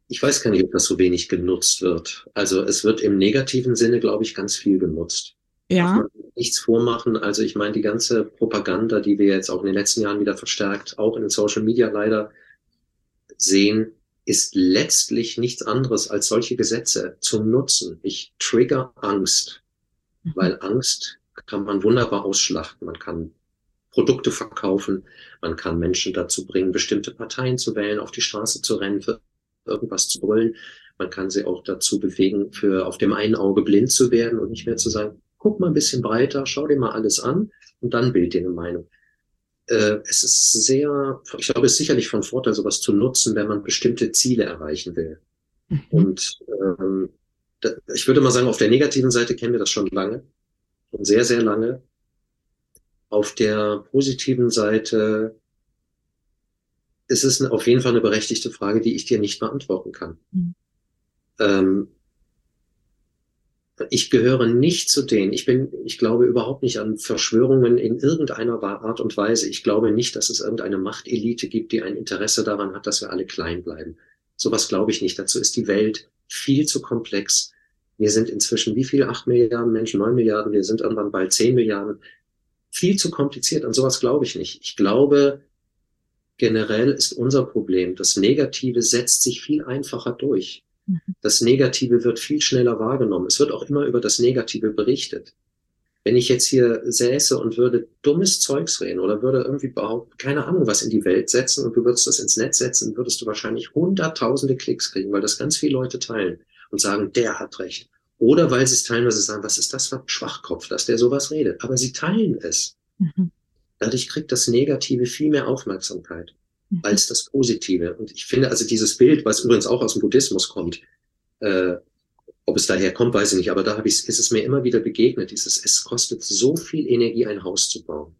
Ich weiß gar nicht, ob das so wenig genutzt wird. Also es wird im negativen Sinne, glaube ich, ganz viel genutzt. Darf Ja. man nichts vormachen. Also ich meine, die ganze Propaganda, die wir jetzt auch in den letzten Jahren wieder verstärkt, auch in den Social Media leider sehen, ist letztlich nichts anderes als solche Gesetze zum Nutzen. Ich trigger Angst, Mhm. weil Angst kann man wunderbar ausschlachten. Man kann Produkte verkaufen, man kann Menschen dazu bringen, bestimmte Parteien zu wählen, auf die Straße zu rennen, für irgendwas zu wollen. Man kann sie auch dazu bewegen, für auf dem einen Auge blind zu werden und nicht mehr zu sagen, guck mal ein bisschen breiter, schau dir mal alles an und dann bild dir eine Meinung. Äh, es ist sehr, ich glaube, es ist sicherlich von Vorteil, sowas zu nutzen, wenn man bestimmte Ziele erreichen will. Mhm. Und ähm, da, ich würde mal sagen, auf der negativen Seite kennen wir das schon lange, schon sehr, sehr lange. Auf der positiven Seite ist es auf jeden Fall eine berechtigte Frage, die ich dir nicht beantworten kann. Mhm. Ähm, ich gehöre nicht zu denen. Ich bin, ich glaube überhaupt nicht an Verschwörungen in irgendeiner Art und Weise. Ich glaube nicht, dass es irgendeine Machtelite gibt, die ein Interesse daran hat, dass wir alle klein bleiben. Sowas glaube ich nicht. Dazu ist die Welt viel zu komplex. Wir sind inzwischen wie viel? Acht Milliarden Menschen, neun Milliarden. Wir sind irgendwann bald zehn Milliarden. Viel zu kompliziert. An sowas glaube ich nicht. Ich glaube, generell ist unser Problem, das Negative setzt sich viel einfacher durch. Mhm. Das Negative wird viel schneller wahrgenommen. Es wird auch immer über das Negative berichtet. Wenn ich jetzt hier säße und würde dummes Zeugs reden oder würde irgendwie behaupten, keine Ahnung, was in die Welt setzen und du würdest das ins Netz setzen, würdest du wahrscheinlich hunderttausende Klicks kriegen, weil das ganz viele Leute teilen und sagen, der hat recht. Oder weil sie es teilen, weil sie sagen, was ist das für ein Schwachkopf, dass der sowas redet. Aber sie teilen es. Mhm. Dadurch kriegt das Negative viel mehr Aufmerksamkeit Mhm. als das Positive. Und ich finde also dieses Bild, was übrigens auch aus dem Buddhismus kommt, äh, ob es daher kommt, weiß ich nicht, aber da habe ich, ist es mir immer wieder begegnet, dieses, es kostet so viel Energie, ein Haus zu bauen.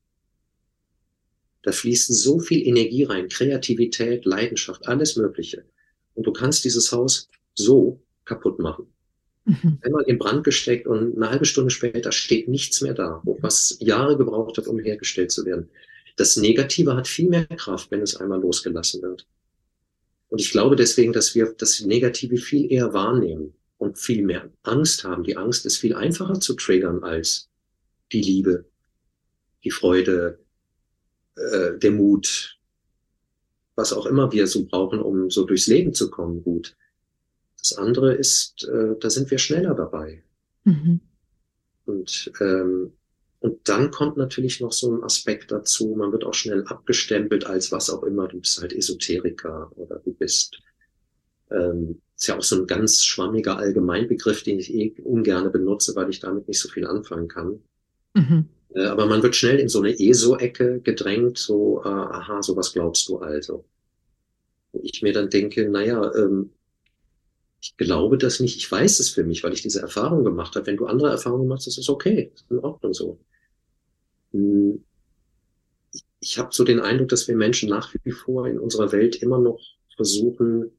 Da fließt so viel Energie rein, Kreativität, Leidenschaft, alles Mögliche. Und du kannst dieses Haus so kaputt machen. Mhm. Einmal in Brand gesteckt und eine halbe Stunde später steht nichts mehr da, was Jahre gebraucht hat, um hergestellt zu werden. Das Negative hat viel mehr Kraft, wenn es einmal losgelassen wird. Und ich glaube deswegen, dass wir das Negative viel eher wahrnehmen und viel mehr Angst haben. Die Angst ist viel einfacher zu triggern als die Liebe, die Freude, äh, der Mut, was auch immer wir so brauchen, um so durchs Leben zu kommen, gut. Das andere ist, äh, da sind wir schneller dabei. Mhm. Und, ähm, und dann kommt natürlich noch so ein Aspekt dazu, man wird auch schnell abgestempelt als was auch immer, du bist halt Esoteriker oder du bist, ähm, ist ja auch so ein ganz schwammiger Allgemeinbegriff, den ich eh ungerne benutze, weil ich damit nicht so viel anfangen kann. Mhm. Äh, aber man wird schnell in so eine ESO-Ecke gedrängt, so, äh, aha, sowas glaubst du also. Wo ich mir dann denke, naja, ähm, ich glaube das nicht, ich weiß es für mich, weil ich diese Erfahrung gemacht habe. Wenn du andere Erfahrungen machst, ist es okay, ist in Ordnung so. Hm, ich habe so den Eindruck, dass wir Menschen nach wie vor in unserer Welt immer noch versuchen,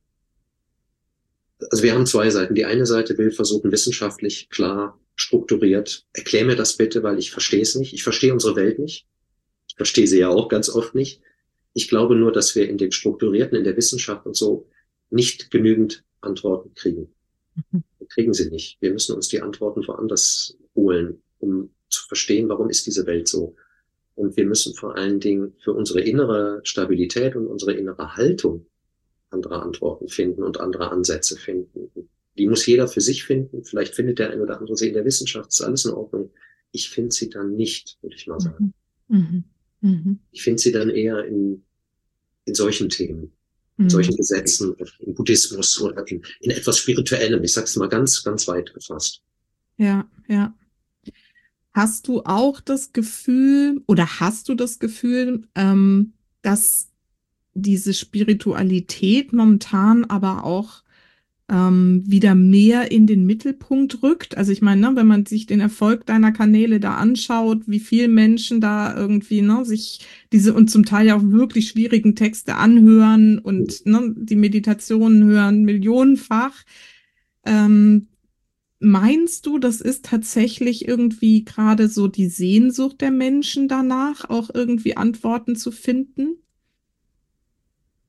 also wir haben zwei Seiten. Die eine Seite will versuchen, wissenschaftlich, klar, strukturiert, erklär mir das bitte, weil ich verstehe es nicht. Ich verstehe unsere Welt nicht. Ich verstehe sie ja auch ganz oft nicht. Ich glaube nur, dass wir in dem Strukturierten, in der Wissenschaft und so nicht genügend Antworten kriegen. Mhm. Wir kriegen sie nicht. Wir müssen uns die Antworten woanders holen, um zu verstehen, warum ist diese Welt so. Und wir müssen vor allen Dingen für unsere innere Stabilität und unsere innere Haltung andere Antworten finden und andere Ansätze finden. Die muss jeder für sich finden. Vielleicht findet der eine oder andere sie in der Wissenschaft, ist alles in Ordnung. Ich finde sie dann nicht, würde ich mal sagen. Mhm. Mhm. Mhm. Ich finde sie dann eher in, in solchen Themen, in Mhm. solchen Gesetzen, im Buddhismus oder in, in etwas Spirituellem. Ich sage es mal ganz, ganz weit gefasst. Ja, ja. Hast du auch das Gefühl oder hast du das Gefühl, ähm, dass diese Spiritualität momentan aber auch ähm, wieder mehr in den Mittelpunkt rückt? Also ich meine, ne, wenn man sich den Erfolg deiner Kanäle da anschaut, wie viele Menschen da irgendwie, ne, sich diese und zum Teil ja auch wirklich schwierigen Texte anhören und ne, die Meditationen hören millionenfach. Ähm, Meinst du, das ist tatsächlich irgendwie gerade so die Sehnsucht der Menschen danach, auch irgendwie Antworten zu finden?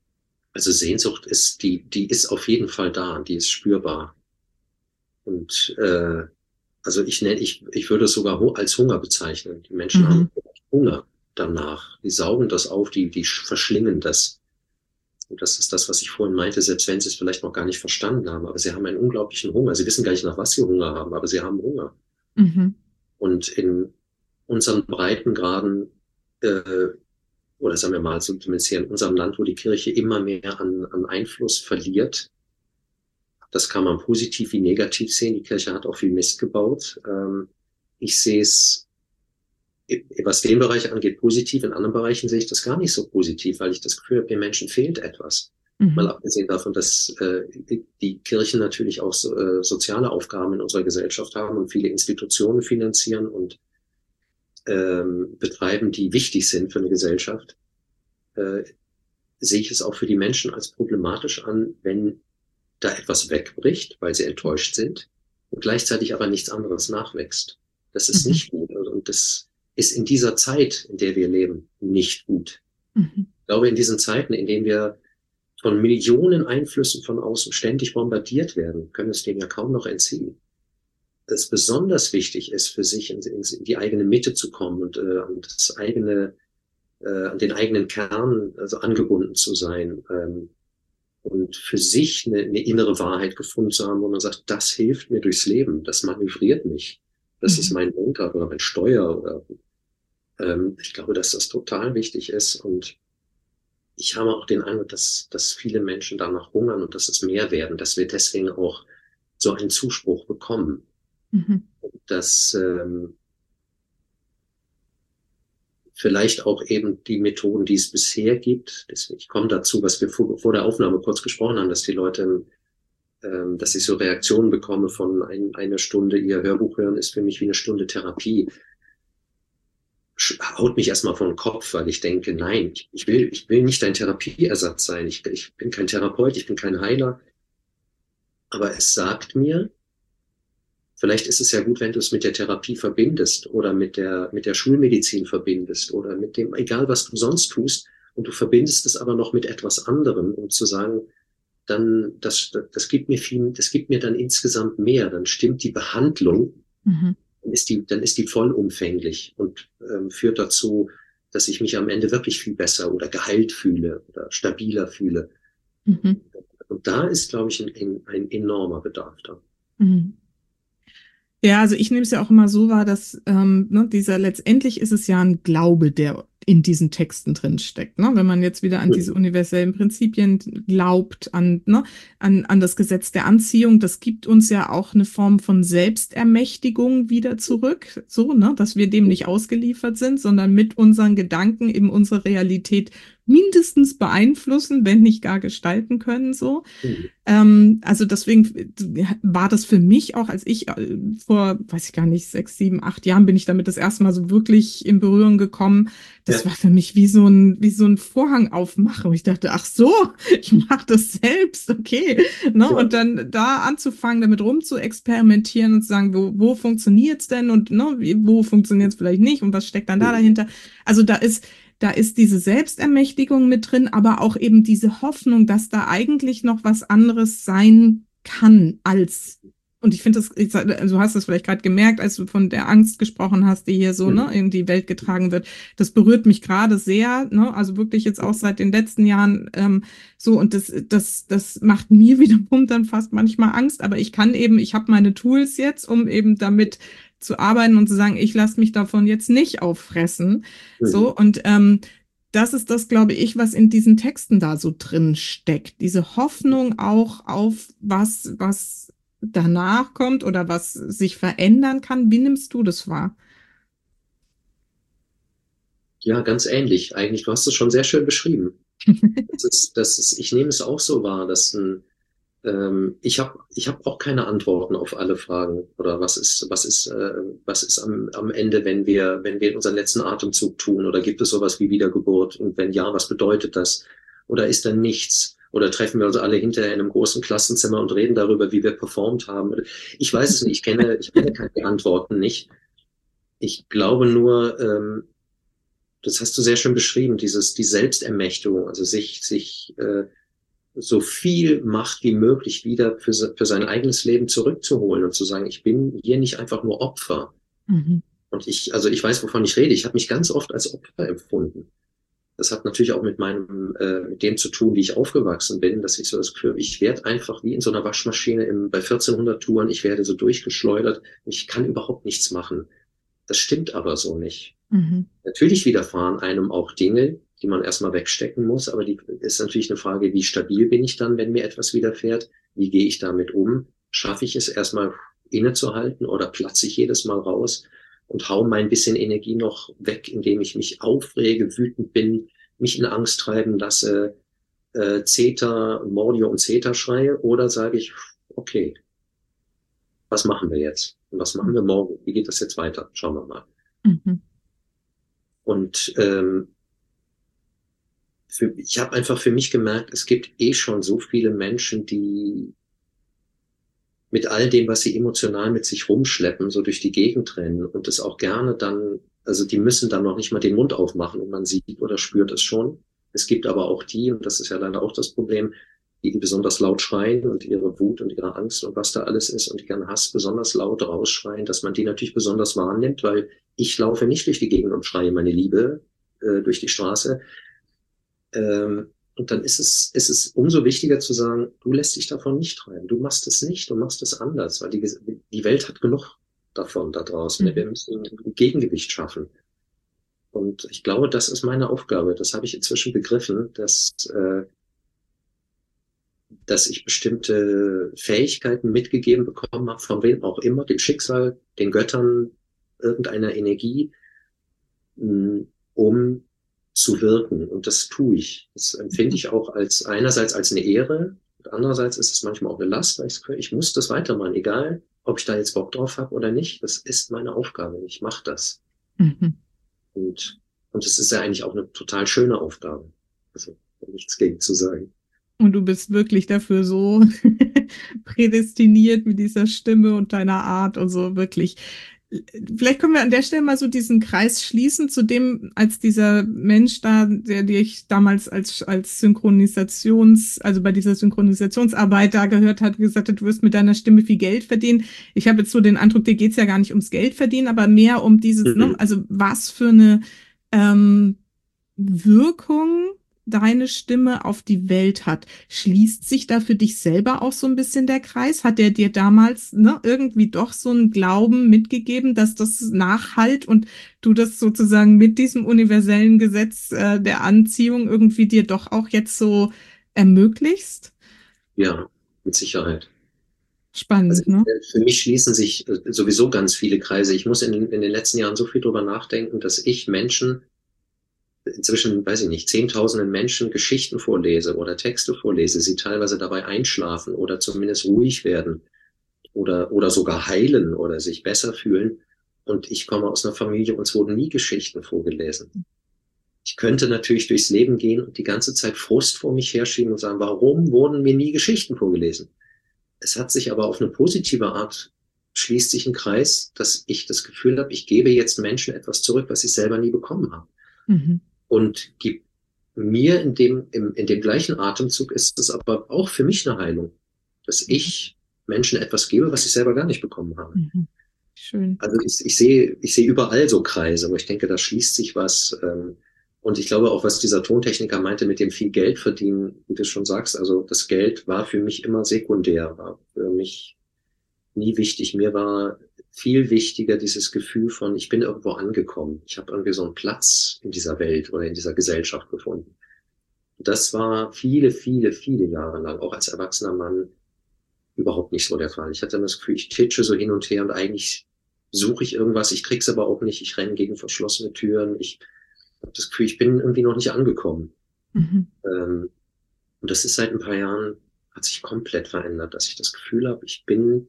Also Sehnsucht ist, die, die ist auf jeden Fall da, die ist spürbar. Und äh, also ich nenne, ich, ich würde es sogar hu- als Hunger bezeichnen. Die Menschen haben Mhm. Hunger danach. Die saugen das auf, die, die verschlingen das. Und das ist das, was ich vorhin meinte, selbst wenn sie es vielleicht noch gar nicht verstanden haben, aber sie haben einen unglaublichen Hunger. Sie wissen gar nicht, nach was sie Hunger haben, aber sie haben Hunger. Mhm. Und in unseren Breitengraden, äh, oder sagen wir mal, so zumindest hier in unserem Land, wo die Kirche immer mehr an, an Einfluss verliert, das kann man positiv wie negativ sehen. Die Kirche hat auch viel Mist gebaut. Ähm, ich sehe es, was den Bereich angeht, positiv. In anderen Bereichen sehe ich das gar nicht so positiv, weil ich das Gefühl habe, den Menschen fehlt etwas. Mal Mhm. abgesehen davon, dass äh, die Kirchen natürlich auch so, äh, soziale Aufgaben in unserer Gesellschaft haben und viele Institutionen finanzieren und ähm, betreiben, die wichtig sind für eine Gesellschaft, äh, sehe ich es auch für die Menschen als problematisch an, wenn da etwas wegbricht, weil sie enttäuscht sind und gleichzeitig aber nichts anderes nachwächst. Das ist Mhm. nicht gut und das ist in dieser Zeit, in der wir leben, nicht gut. Mhm. Ich glaube, in diesen Zeiten, in denen wir von Millionen Einflüssen von außen ständig bombardiert werden, können es dem ja kaum noch entziehen. Dass besonders wichtig ist, für sich in, in, in die eigene Mitte zu kommen und äh, an das eigene, äh, an den eigenen Kern also angebunden zu sein, ähm, und für sich eine, eine innere Wahrheit gefunden zu haben, wo man sagt, das hilft mir durchs Leben, das manövriert mich, das ist Mhm. mein Lenker oder mein Steuer oder ähm, ich glaube, dass das total wichtig ist und ich habe auch den Eindruck, dass, dass viele Menschen danach hungern und dass es mehr werden, dass wir deswegen auch so einen Zuspruch bekommen, Mhm. dass ähm, vielleicht auch eben die Methoden, die es bisher gibt, deswegen, ich komme dazu, was wir vor, vor der Aufnahme kurz gesprochen haben, dass die Leute ähm, dass ich so Reaktionen bekomme von ein, einer Stunde, ihr Hörbuch hören ist für mich wie eine Stunde Therapie. Haut mich erstmal vor den Kopf, weil ich denke, nein, ich, ich will, ich will nicht dein Therapieersatz sein. Ich, ich bin kein Therapeut, ich bin kein Heiler. Aber es sagt mir, vielleicht ist es ja gut, wenn du es mit der Therapie verbindest oder mit der, mit der Schulmedizin verbindest oder mit dem, egal was du sonst tust, und du verbindest es aber noch mit etwas anderem, um zu sagen, dann, das, das gibt mir viel, das gibt mir dann insgesamt mehr. Dann stimmt die Behandlung, Mhm. dann ist die, dann ist die vollumfänglich und ähm, führt dazu, dass ich mich am Ende wirklich viel besser oder geheilt fühle oder stabiler fühle. Mhm. Und da ist, glaube ich, ein, ein enormer Bedarf da. Mhm. Ja, also ich nehme es ja auch immer so wahr, dass ähm, ne, dieser letztendlich ist es ja ein Glaube, der in diesen Texten drin steckt. Ne? Wenn man jetzt wieder an diese Mhm. universellen Prinzipien glaubt, an, ne, an, an das Gesetz der Anziehung, das gibt uns ja auch eine Form von Selbstermächtigung wieder zurück, so, ne, dass wir dem nicht ausgeliefert sind, sondern mit unseren Gedanken eben unsere Realität mindestens beeinflussen, wenn nicht gar gestalten können, so. Mhm. Ähm, also deswegen war das für mich auch, als ich äh, vor, weiß ich gar nicht, sechs, sieben, acht Jahren bin ich damit das erste Mal so wirklich in Berührung gekommen. Das Ja, war für mich wie so ein, wie so ein Vorhang aufmachen. Und ich dachte, ach so, ich mache das selbst, okay. Ne? ja. Und dann da anzufangen, damit rum zu experimentieren und zu sagen, wo, wo funktioniert's denn und ne, wo funktioniert's vielleicht nicht und was steckt dann da Mhm. dahinter? Also da ist da ist diese Selbstermächtigung mit drin, aber auch eben diese Hoffnung, dass da eigentlich noch was anderes sein kann als. Und ich finde das, du hast das vielleicht gerade gemerkt, als du von der Angst gesprochen hast, die hier so ne, Mhm. in die Welt getragen wird. Das berührt mich gerade sehr, ne? Also wirklich jetzt auch seit den letzten Jahren ähm, so. Und das, das, das macht mir wiederum dann fast manchmal Angst. Aber ich kann eben, ich habe meine Tools jetzt, um eben damit zu arbeiten und zu sagen, ich lasse mich davon jetzt nicht auffressen. Mhm. So, und ähm, das ist das, glaube ich, was in diesen Texten da so drin steckt. Diese Hoffnung auch auf was, was danach kommt oder was sich verändern kann. Wie nimmst du das wahr? Ja, ganz ähnlich. Eigentlich, du hast es schon sehr schön beschrieben. Das ist, das ist, ich nehme es auch so wahr, dass ein, ähm, ich habe ich hab auch keine Antworten auf alle Fragen. Oder was ist, was ist, äh, was ist am, am Ende, wenn wir, wenn wir unseren letzten Atemzug tun? Oder gibt es sowas wie Wiedergeburt? Und wenn ja, was bedeutet das? Oder ist da nichts? Oder treffen wir uns alle hinterher in einem großen Klassenzimmer und reden darüber, wie wir performt haben? Ich weiß es nicht. Ich kenne, ich kenne keine Antworten nicht. Ich glaube nur, ähm, das hast du sehr schön beschrieben, dieses, die Selbstermächtigung, also sich, sich, äh, so viel Macht wie möglich wieder für, für sein eigenes Leben zurückzuholen und zu sagen, ich bin hier nicht einfach nur Opfer. Mhm. Und ich, also ich weiß, wovon ich rede. Ich habe mich ganz oft als Opfer empfunden. Das hat natürlich auch mit meinem, äh, mit dem zu tun, wie ich aufgewachsen bin, dass ich so das Gefühl, ich werde einfach wie in so einer Waschmaschine im, bei vierzehnhundert Touren, ich werde so durchgeschleudert. Ich kann überhaupt nichts machen. Das stimmt aber so nicht. Mhm. Natürlich widerfahren einem auch Dinge, die man erstmal wegstecken muss, aber die ist natürlich eine Frage, wie stabil bin ich dann, wenn mir etwas widerfährt? Wie gehe ich damit um? Schaffe ich es erstmal innezuhalten oder platze ich jedes Mal raus und hau mein bisschen Energie noch weg, indem ich mich aufrege, wütend bin, mich in Angst treiben lasse, äh, Zeta, Mordio und Zeta schreie? Oder sage ich, okay, was machen wir jetzt? Und was machen wir morgen? Wie geht das jetzt weiter? Schauen wir mal. Mhm. Und ähm, für, ich habe einfach für mich gemerkt, es gibt eh schon so viele Menschen, die mit all dem, was sie emotional mit sich rumschleppen, so durch die Gegend rennen und es auch gerne dann, also die müssen dann noch nicht mal den Mund aufmachen und man sieht oder spürt es schon. Es gibt aber auch die, und das ist ja leider auch das Problem, die besonders laut schreien und ihre Wut und ihre Angst und was da alles ist und ihren Hass besonders laut rausschreien, dass man die natürlich besonders wahrnimmt, weil ich laufe nicht durch die Gegend und schreie meine Liebe äh, durch die Straße. Ähm, und dann ist es, ist es umso wichtiger zu sagen, du lässt dich davon nicht treiben. Du machst es nicht, du machst es anders, weil die, die Welt hat genug davon da draußen. Wir Mhm. müssen ein Gegengewicht schaffen. Und ich glaube, das ist meine Aufgabe. Das habe ich inzwischen begriffen, dass, äh, dass ich bestimmte Fähigkeiten mitgegeben bekommen habe, von wem auch immer, dem Schicksal, den Göttern, irgendeiner Energie, mh, um zu wirken. Und das tue ich. Das empfinde ich auch als einerseits als eine Ehre und andererseits ist es manchmal auch eine Last, weil ich, ich muss das weitermachen, egal ob ich da jetzt Bock drauf habe oder nicht. Das ist meine Aufgabe. Ich mache das. Mhm. Und, und es ist ja eigentlich auch eine total schöne Aufgabe. Also nichts gegen zu sagen. Und du bist wirklich dafür so prädestiniert mit dieser Stimme und deiner Art und so wirklich. Vielleicht können wir an der Stelle mal so diesen Kreis schließen, zu dem, als dieser Mensch da, der dich damals als, als Synchronisations, also bei dieser Synchronisationsarbeit da gehört hat, gesagt hat, du wirst mit deiner Stimme viel Geld verdienen. Ich habe jetzt so den Eindruck, dir geht's ja gar nicht ums Geld verdienen, aber mehr um dieses, ne, Mhm. also was für eine ähm, Wirkung deine Stimme auf die Welt hat. Schließt sich da für dich selber auch so ein bisschen der Kreis? Hat der dir damals, ne, irgendwie doch so einen Glauben mitgegeben, dass das nachhallt und du das sozusagen mit diesem universellen Gesetz äh, der Anziehung irgendwie dir doch auch jetzt so ermöglichst? Ja, mit Sicherheit. Also Spannend, ne? für mich schließen sich äh, sowieso ganz viele Kreise. Ich muss in, in den letzten Jahren so viel drüber nachdenken, dass ich Menschen inzwischen, weiß ich nicht, zehntausenden Menschen Geschichten vorlese oder Texte vorlese, sie teilweise dabei einschlafen oder zumindest ruhig werden oder, oder sogar heilen oder sich besser fühlen. Und ich komme aus einer Familie, uns wurden nie Geschichten vorgelesen. Ich könnte natürlich durchs Leben gehen und die ganze Zeit Frust vor mich herschieben und sagen, warum wurden mir nie Geschichten vorgelesen? Es hat sich aber auf eine positive Art schließt sich ein Kreis, dass ich das Gefühl habe, ich gebe jetzt Menschen etwas zurück, was ich selber nie bekommen habe. Mhm. Und gib mir in dem, im, in dem gleichen Atemzug ist es aber auch für mich eine Heilung, dass ich Menschen etwas gebe, was ich selber gar nicht bekommen habe. Mhm. Schön. Also ich, ich sehe, ich sehe überall so Kreise, aber ich denke, da schließt sich was. Ähm, und ich glaube auch, was dieser Tontechniker meinte mit dem viel Geld verdienen, wie du schon sagst, also das Geld war für mich immer sekundär, war für mich nie wichtig. Mir war viel wichtiger dieses Gefühl von, ich bin irgendwo angekommen. Ich habe irgendwie so einen Platz in dieser Welt oder in dieser Gesellschaft gefunden. Und das war viele, viele, viele Jahre lang, auch als erwachsener Mann, überhaupt nicht so der Fall. Ich hatte immer das Gefühl, ich titsche so hin und her und eigentlich suche ich irgendwas, ich krieg's aber auch nicht, ich renne gegen verschlossene Türen, ich habe das Gefühl, ich bin irgendwie noch nicht angekommen. Mhm. Ähm, und das ist seit ein paar Jahren, hat sich komplett verändert, dass ich das Gefühl habe, ich bin,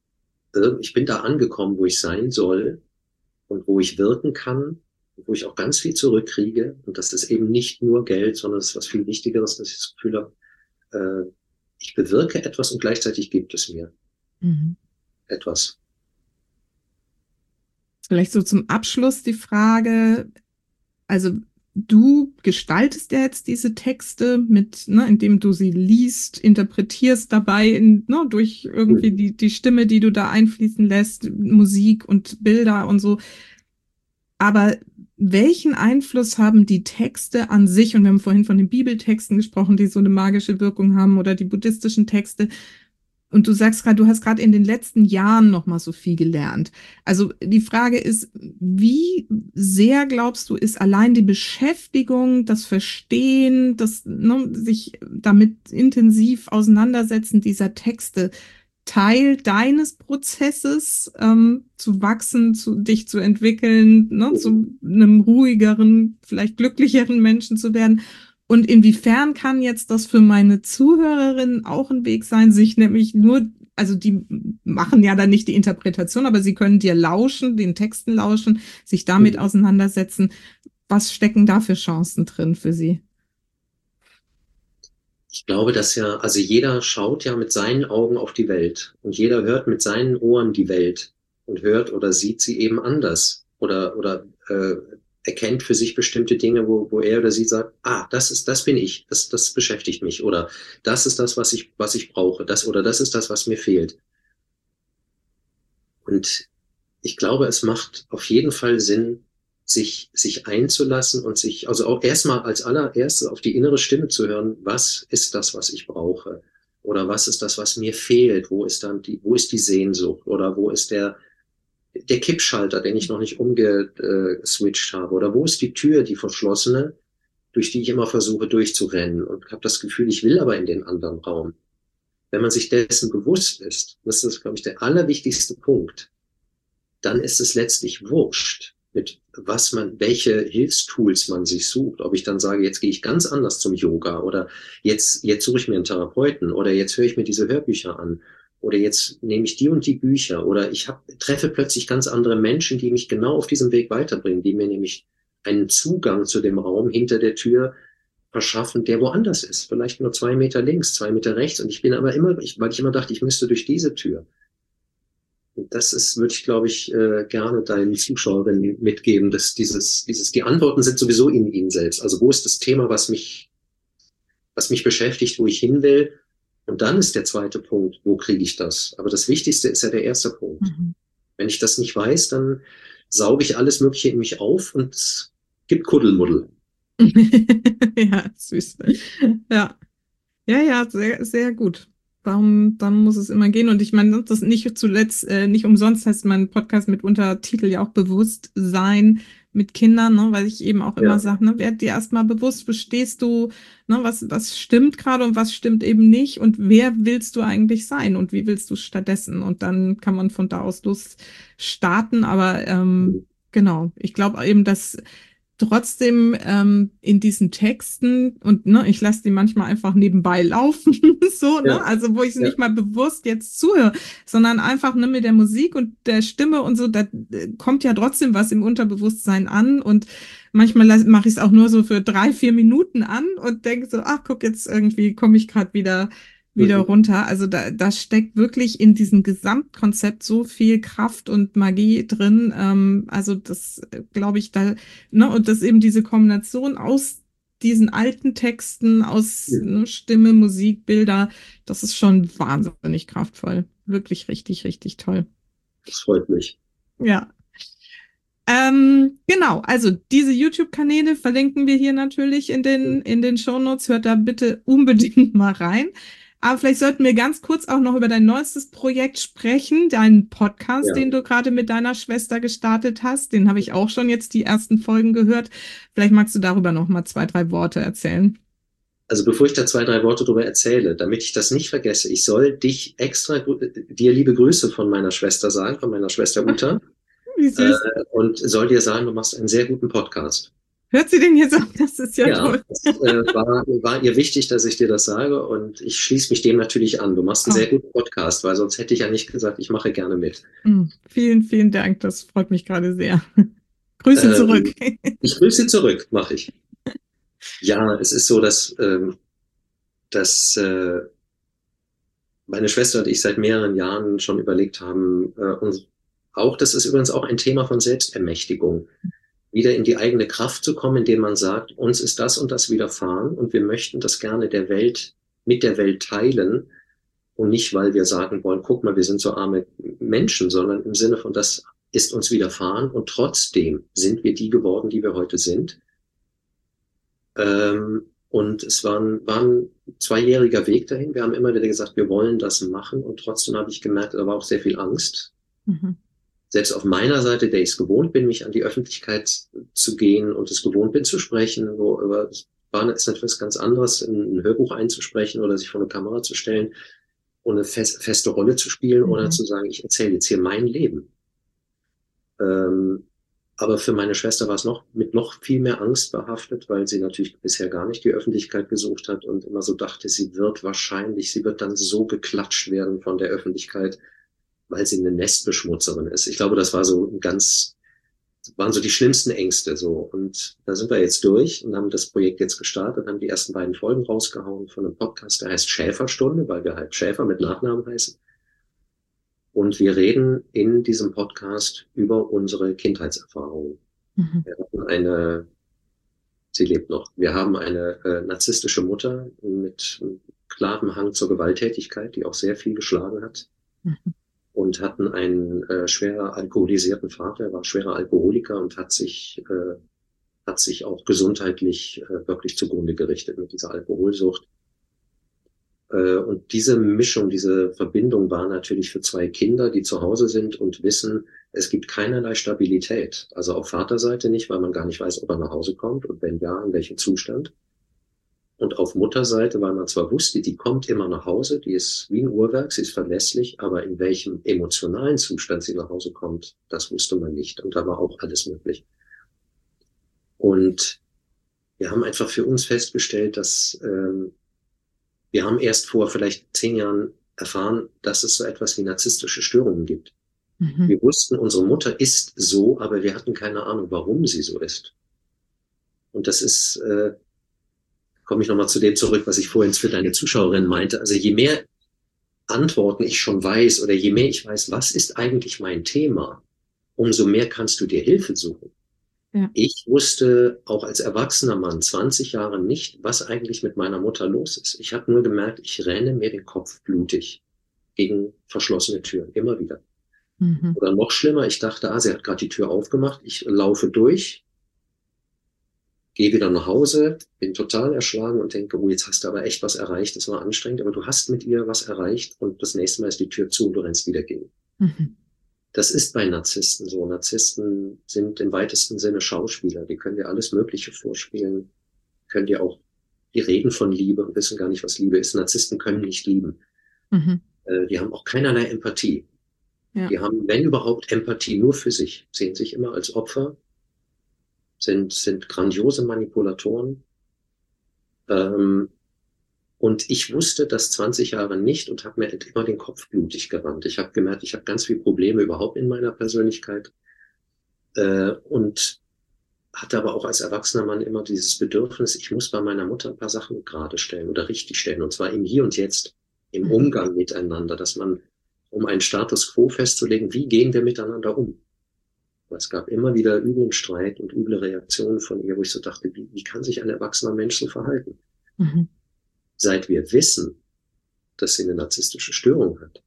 ich bin da angekommen, wo ich sein soll und wo ich wirken kann, wo ich auch ganz viel zurückkriege. Und das ist eben nicht nur Geld, sondern es ist was viel Wichtigeres, dass ich das Gefühl habe, äh, ich bewirke etwas und gleichzeitig gibt es mir Mhm. etwas. Vielleicht so zum Abschluss die Frage, also du gestaltest ja jetzt diese Texte mit, ne, indem du sie liest, interpretierst dabei, in, ne, durch irgendwie die, die Stimme, die du da einfließen lässt, Musik und Bilder und so. Aber welchen Einfluss haben die Texte an sich, und wir haben vorhin von den Bibeltexten gesprochen, die so eine magische Wirkung haben, oder die buddhistischen Texte, und du sagst gerade, du hast gerade in den letzten Jahren noch mal so viel gelernt. Also die Frage ist, wie sehr glaubst du, ist allein die Beschäftigung, das Verstehen, das, ne, sich damit intensiv auseinandersetzen dieser Texte Teil deines Prozesses, ähm, zu wachsen, zu dich zu entwickeln, ne, zu einem ruhigeren, vielleicht glücklicheren Menschen zu werden? Und inwiefern kann jetzt das für meine Zuhörerinnen auch ein Weg sein, sich nämlich nur, also die machen ja dann nicht die Interpretation, aber sie können dir lauschen, den Texten lauschen, sich damit auseinandersetzen. Was stecken da für Chancen drin für sie? Ich glaube, dass ja, also jeder schaut ja mit seinen Augen auf die Welt und jeder hört mit seinen Ohren die Welt und hört oder sieht sie eben anders oder, oder äh, erkennt für sich bestimmte Dinge, wo, wo er oder sie sagt, ah, das ist, das bin ich, das, das beschäftigt mich oder das ist das, was ich, was ich brauche, das oder das ist das, was mir fehlt. Und ich glaube, es macht auf jeden Fall Sinn, sich, sich einzulassen und sich, also auch erstmal als allererstes auf die innere Stimme zu hören, was ist das, was ich brauche? Oder was ist das, was mir fehlt? Wo ist dann die, wo ist die Sehnsucht? Oder wo ist der, der Kippschalter, den ich noch nicht umgeswitcht habe? Oder wo ist die Tür, die verschlossene, durch die ich immer versuche durchzurennen und habe das Gefühl, ich will aber in den anderen Raum. Wenn man sich dessen bewusst ist, das ist, glaube ich, der allerwichtigste Punkt, dann ist es letztlich wurscht, mit was man, welche Hilfstools man sich sucht. Ob ich dann sage, jetzt gehe ich ganz anders zum Yoga oder jetzt, jetzt suche ich mir einen Therapeuten oder jetzt höre ich mir diese Hörbücher an oder jetzt nehme ich die und die Bücher oder ich hab, treffe plötzlich ganz andere Menschen, die mich genau auf diesem Weg weiterbringen, die mir nämlich einen Zugang zu dem Raum hinter der Tür verschaffen, der woanders ist. Vielleicht nur zwei Meter links, zwei Meter rechts. Und ich bin aber immer, ich, weil ich immer dachte, ich müsste durch diese Tür. Und das ist, würde ich, glaube ich, äh, gerne deinen Zuschauerinnen mitgeben, dass dieses, dieses, die Antworten sind sowieso in ihnen selbst. Also wo ist das Thema, was mich, was mich beschäftigt, wo ich hin will? Und dann ist der zweite Punkt, wo kriege ich das? Aber das Wichtigste ist ja der erste Punkt. Mhm. Wenn ich das nicht weiß, dann sauge ich alles Mögliche in mich auf und es gibt Kuddelmuddel. Ja, süß. Ja. Ja, ja, sehr, sehr gut. Darum, dann muss es immer gehen. Und ich meine, das nicht zuletzt, äh, nicht umsonst heißt mein Podcast mit Untertitel ja auch Bewusstsein mit Kindern, ne? Weil ich eben auch immer ja. sage, ne, werd dir erstmal bewusst, wo stehst du, ne, was, was stimmt gerade und was stimmt eben nicht und wer willst du eigentlich sein und wie willst du stattdessen? Und dann kann man von da aus los starten. Aber ähm, genau, ich glaube eben, dass trotzdem ähm, in diesen Texten und ne, ich lasse die manchmal einfach nebenbei laufen, so, ne, ja. Also wo ich ja. nicht mal bewusst jetzt zuhöre, sondern einfach ne, mit der Musik und der Stimme und so, da kommt ja trotzdem was im Unterbewusstsein an und manchmal mache ich es auch nur so für drei, vier Minuten an und denke so, ach guck, jetzt irgendwie komme ich gerade wieder wieder mhm. runter. Also da, da steckt wirklich in diesem Gesamtkonzept so viel Kraft und Magie drin. Ähm, also das glaube ich da, ne, und das eben diese Kombination aus diesen alten Texten, aus mhm. ne, Stimme, Musik, Bilder, das ist schon wahnsinnig kraftvoll. Wirklich richtig, richtig toll. Das freut mich. Ja. Ähm, genau, also diese YouTube-Kanäle verlinken wir hier natürlich in den, mhm. in den Shownotes. Hört da bitte unbedingt mal rein. Aber vielleicht sollten wir ganz kurz auch noch über dein neuestes Projekt sprechen, deinen Podcast, ja. den du gerade mit deiner Schwester gestartet hast. Den habe ich auch schon jetzt die ersten Folgen gehört. Vielleicht magst du darüber noch mal zwei, drei Worte erzählen. Also bevor ich da zwei, drei Worte darüber erzähle, damit ich das nicht vergesse, ich soll dich extra, dir liebe Grüße von meiner Schwester sagen, von meiner Schwester Uta. Wie süß. Äh, und soll dir sagen, du machst einen sehr guten Podcast. Hört sie den jetzt auf? Das ist ja, ja toll. Es äh, war, war ihr wichtig, dass ich dir das sage und ich schließe mich dem natürlich an. Du machst einen oh. sehr guten Podcast, weil sonst hätte ich ja nicht gesagt, ich mache gerne mit. Mm, vielen, vielen Dank, das freut mich gerade sehr. Grüße ähm, zurück. Ich grüße zurück, mache ich. Ja, es ist so, dass, ähm, dass äh, meine Schwester und ich seit mehreren Jahren schon überlegt haben, äh, uns auch, das ist übrigens auch ein Thema von Selbstermächtigung, wieder in die eigene Kraft zu kommen, indem man sagt, uns ist das und das widerfahren und wir möchten das gerne der Welt, mit der Welt teilen und nicht, weil wir sagen wollen, guck mal, wir sind so arme Menschen, sondern im Sinne von, das ist uns widerfahren und trotzdem sind wir die geworden, die wir heute sind. Ähm, und es war ein, war ein zweijähriger Weg dahin. Wir haben immer wieder gesagt, wir wollen das machen und trotzdem habe ich gemerkt, da war auch sehr viel Angst. Mhm. Selbst auf meiner Seite, der ich es gewohnt bin, mich an die Öffentlichkeit zu gehen und es gewohnt bin zu sprechen, wo über, es war ist etwas ganz anderes, ein Hörbuch einzusprechen oder sich vor eine Kamera zu stellen und eine fest, feste Rolle zu spielen, mhm. oder zu sagen, ich erzähle jetzt hier mein Leben. Ähm, aber für meine Schwester war es noch mit noch viel mehr Angst behaftet, weil sie natürlich bisher gar nicht die Öffentlichkeit gesucht hat und immer so dachte, sie wird wahrscheinlich, sie wird dann so geklatscht werden von der Öffentlichkeit, weil sie eine Nestbeschmutzerin ist. Ich glaube, das war so ein ganz, waren so die schlimmsten Ängste, so. Und da sind wir jetzt durch und haben das Projekt jetzt gestartet, haben die ersten beiden Folgen rausgehauen von einem Podcast, der heißt Schäferstunde, weil wir halt Schäfer mit Nachnamen heißen. Und wir reden in diesem Podcast über unsere Kindheitserfahrungen. Mhm. Wir hatten eine, sie lebt noch, wir haben eine äh, narzisstische Mutter mit klarem Hang zur Gewalttätigkeit, die auch sehr viel geschlagen hat. Mhm. Und hatten einen äh, schwerer alkoholisierten Vater, er war schwerer Alkoholiker und hat sich, äh, hat sich auch gesundheitlich äh, wirklich zugrunde gerichtet mit dieser Alkoholsucht. Äh, und diese Mischung, diese Verbindung war natürlich für zwei Kinder, die zu Hause sind und wissen, es gibt keinerlei Stabilität. Also auf Vaterseite nicht, weil man gar nicht weiß, ob er nach Hause kommt und wenn ja, in welchem Zustand. Und auf Mutterseite, weil man zwar wusste, die kommt immer nach Hause, die ist wie ein Uhrwerk, sie ist verlässlich, aber in welchem emotionalen Zustand sie nach Hause kommt, das wusste man nicht. Und da war auch alles möglich. Und wir haben einfach für uns festgestellt, dass ähm, wir haben erst vor vielleicht zehn Jahren erfahren, dass es so etwas wie narzisstische Störungen gibt. Mhm. Wir wussten, unsere Mutter ist so, aber wir hatten keine Ahnung, warum sie so ist. Und das ist... Äh, komme ich nochmal zu dem zurück, was ich vorhin für deine Zuschauerin meinte. Also je mehr Antworten ich schon weiß oder je mehr ich weiß, was ist eigentlich mein Thema, umso mehr kannst du dir Hilfe suchen. Ja. Ich wusste auch als erwachsener Mann zwanzig Jahre nicht, was eigentlich mit meiner Mutter los ist. Ich habe nur gemerkt, ich renne mir den Kopf blutig gegen verschlossene Türen, immer wieder. Mhm. Oder noch schlimmer, ich dachte, ah, sie hat gerade die Tür aufgemacht, ich laufe durch, gehe wieder nach Hause, bin total erschlagen und denke, oh, jetzt hast du aber echt was erreicht, das war anstrengend, aber du hast mit ihr was erreicht und das nächste Mal ist die Tür zu und du rennst wieder gegen. Mhm. Das ist bei Narzissten so. Narzissten sind im weitesten Sinne Schauspieler, die können dir alles Mögliche vorspielen, können dir auch, die reden von Liebe und wissen gar nicht, was Liebe ist. Narzissten können nicht lieben. Mhm. Äh, die haben auch keinerlei Empathie. Ja. Die haben, wenn überhaupt, Empathie nur für sich, sehen sich immer als Opfer, sind, sind grandiose Manipulatoren. Ähm, und ich wusste das zwanzig Jahre nicht und habe mir immer den Kopf blutig gerannt. Ich habe gemerkt, ich habe ganz viele Probleme überhaupt in meiner Persönlichkeit. Äh, und hatte aber auch als erwachsener Mann immer dieses Bedürfnis, ich muss bei meiner Mutter ein paar Sachen gerade stellen oder richtig stellen. Und zwar im Hier und Jetzt, im mhm. Umgang miteinander, dass man, um einen Status quo festzulegen, wie gehen wir miteinander um? Es gab immer wieder üblen Streit und üble Reaktionen von ihr, wo ich so dachte, wie, wie kann sich ein erwachsener Mensch so verhalten? Mhm. Seit wir wissen, dass sie eine narzisstische Störung hat,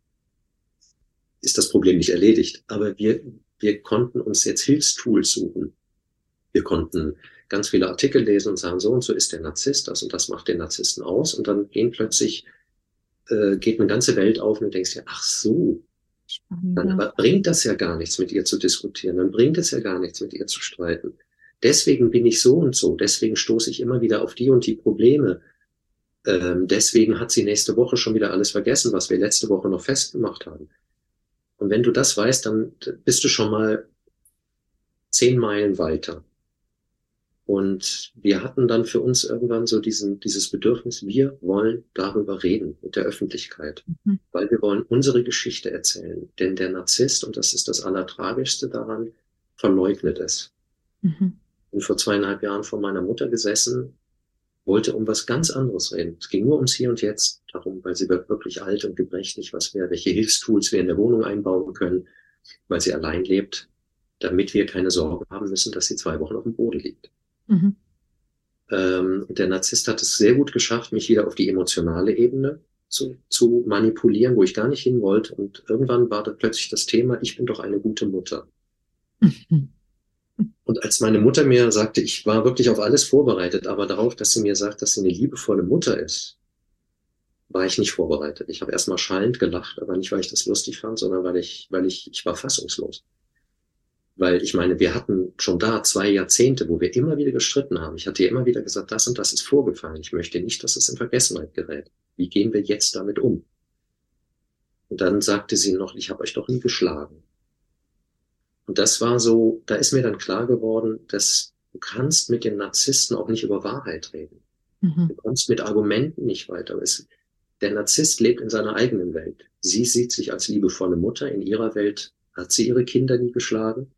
ist das Problem nicht erledigt. Aber wir, wir konnten uns jetzt Hilfstools suchen. Wir konnten ganz viele Artikel lesen und sagen, so und so ist der Narzisst, das und das macht den Narzissten aus. Und dann gehen plötzlich, äh, geht eine ganze Welt auf und du denkst ja, ach so, dann aber bringt das ja gar nichts, mit ihr zu diskutieren. Dann bringt es ja gar nichts, mit ihr zu streiten. Deswegen bin ich so und so. Deswegen stoße ich immer wieder auf die und die Probleme. Ähm, deswegen hat sie nächste Woche schon wieder alles vergessen, was wir letzte Woche noch festgemacht haben. Und wenn du das weißt, dann bist du schon mal zehn Meilen weiter. Und wir hatten dann für uns irgendwann so diesen, dieses Bedürfnis, wir wollen darüber reden mit der Öffentlichkeit, mhm. weil wir wollen unsere Geschichte erzählen. Denn der Narzisst, und das ist das Allertragischste daran, verleugnet es. Mhm. Ich bin vor zweieinhalb Jahren vor meiner Mutter gesessen, wollte um was ganz anderes reden. Es ging nur ums Hier und Jetzt, darum, weil sie wirklich alt und gebrechlich was wäre, welche Hilfstools wir in der Wohnung einbauen können, weil sie allein lebt. damit wir keine Sorgen haben müssen, dass sie zwei Wochen auf dem Boden liegt. Mhm. Ähm, der Narzisst hat es sehr gut geschafft, mich wieder auf die emotionale Ebene zu, zu manipulieren, wo ich gar nicht hin wollte. Und irgendwann war da plötzlich das Thema, ich bin doch eine gute Mutter. Mhm. Und als meine Mutter mir sagte, ich war wirklich auf alles vorbereitet, aber darauf, dass sie mir sagt, dass sie eine liebevolle Mutter ist, war ich nicht vorbereitet. Ich habe erstmal schallend gelacht, aber nicht, weil ich das lustig fand, sondern weil ich, weil ich, ich war fassungslos. Weil ich meine, wir hatten schon da zwei Jahrzehnte, wo wir immer wieder gestritten haben. Ich hatte ihr immer wieder gesagt, das und das ist vorgefallen. Ich möchte nicht, dass es in Vergessenheit gerät. Wie gehen wir jetzt damit um? Und dann sagte sie noch, ich habe euch doch nie geschlagen. Und das war so, da ist mir dann klar geworden, dass du kannst mit dem Narzissten auch nicht über Wahrheit reden. Mhm. Du kommst mit Argumenten nicht weiter. Es, der Narzisst lebt in seiner eigenen Welt. Sie sieht sich als liebevolle Mutter. In ihrer Welt hat sie ihre Kinder nie geschlagen.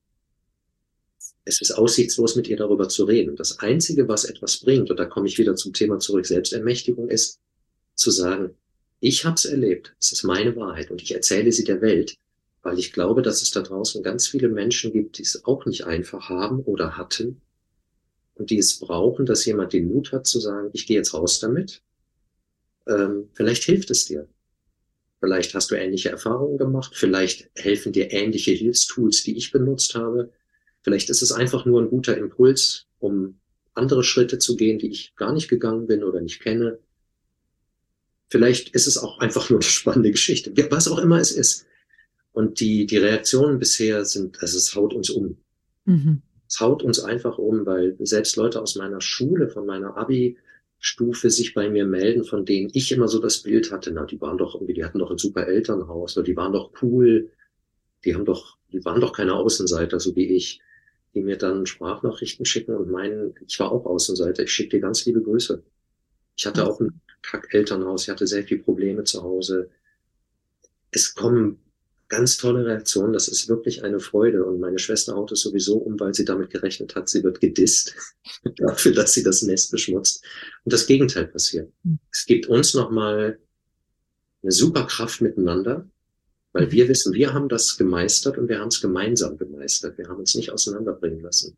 Es ist aussichtslos, mit ihr darüber zu reden. Das Einzige, was etwas bringt, und da komme ich wieder zum Thema zurück, Selbstermächtigung, ist zu sagen, ich habe es erlebt, es ist meine Wahrheit und ich erzähle sie der Welt, weil ich glaube, dass es da draußen ganz viele Menschen gibt, die es auch nicht einfach haben oder hatten und die es brauchen, dass jemand den Mut hat zu sagen, ich gehe jetzt raus damit. Ähm, vielleicht hilft es dir. Vielleicht hast du ähnliche Erfahrungen gemacht. Vielleicht helfen dir ähnliche Hilfstools, die ich benutzt habe. Vielleicht ist es einfach nur ein guter Impuls, um andere Schritte zu gehen, die ich gar nicht gegangen bin oder nicht kenne. Vielleicht ist es auch einfach nur eine spannende Geschichte, was auch immer es ist. Und die, die Reaktionen bisher sind, also es haut uns um. Mhm. Es haut uns einfach um, weil selbst Leute aus meiner Schule, von meiner Abi-Stufe sich bei mir melden, von denen ich immer so das Bild hatte, na, die waren doch irgendwie, die hatten doch ein super Elternhaus oder die waren doch cool, die haben doch, die waren doch keine Außenseiter, so wie ich, die mir dann Sprachnachrichten schicken und meinen, ich war auch Außenseiter, ich schicke dir ganz liebe Grüße. Ich hatte auch ein Kack-Elternhaus, ich hatte sehr viele Probleme zu Hause. Es kommen ganz tolle Reaktionen, das ist wirklich eine Freude. Und meine Schwester haut es sowieso um, weil sie damit gerechnet hat, sie wird gedisst dafür, dass sie das Nest beschmutzt. Und das Gegenteil passiert. Es gibt uns nochmal eine super Kraft miteinander, weil wir wissen, wir haben das gemeistert und wir haben es gemeinsam gemeistert. Wir haben uns nicht auseinanderbringen lassen.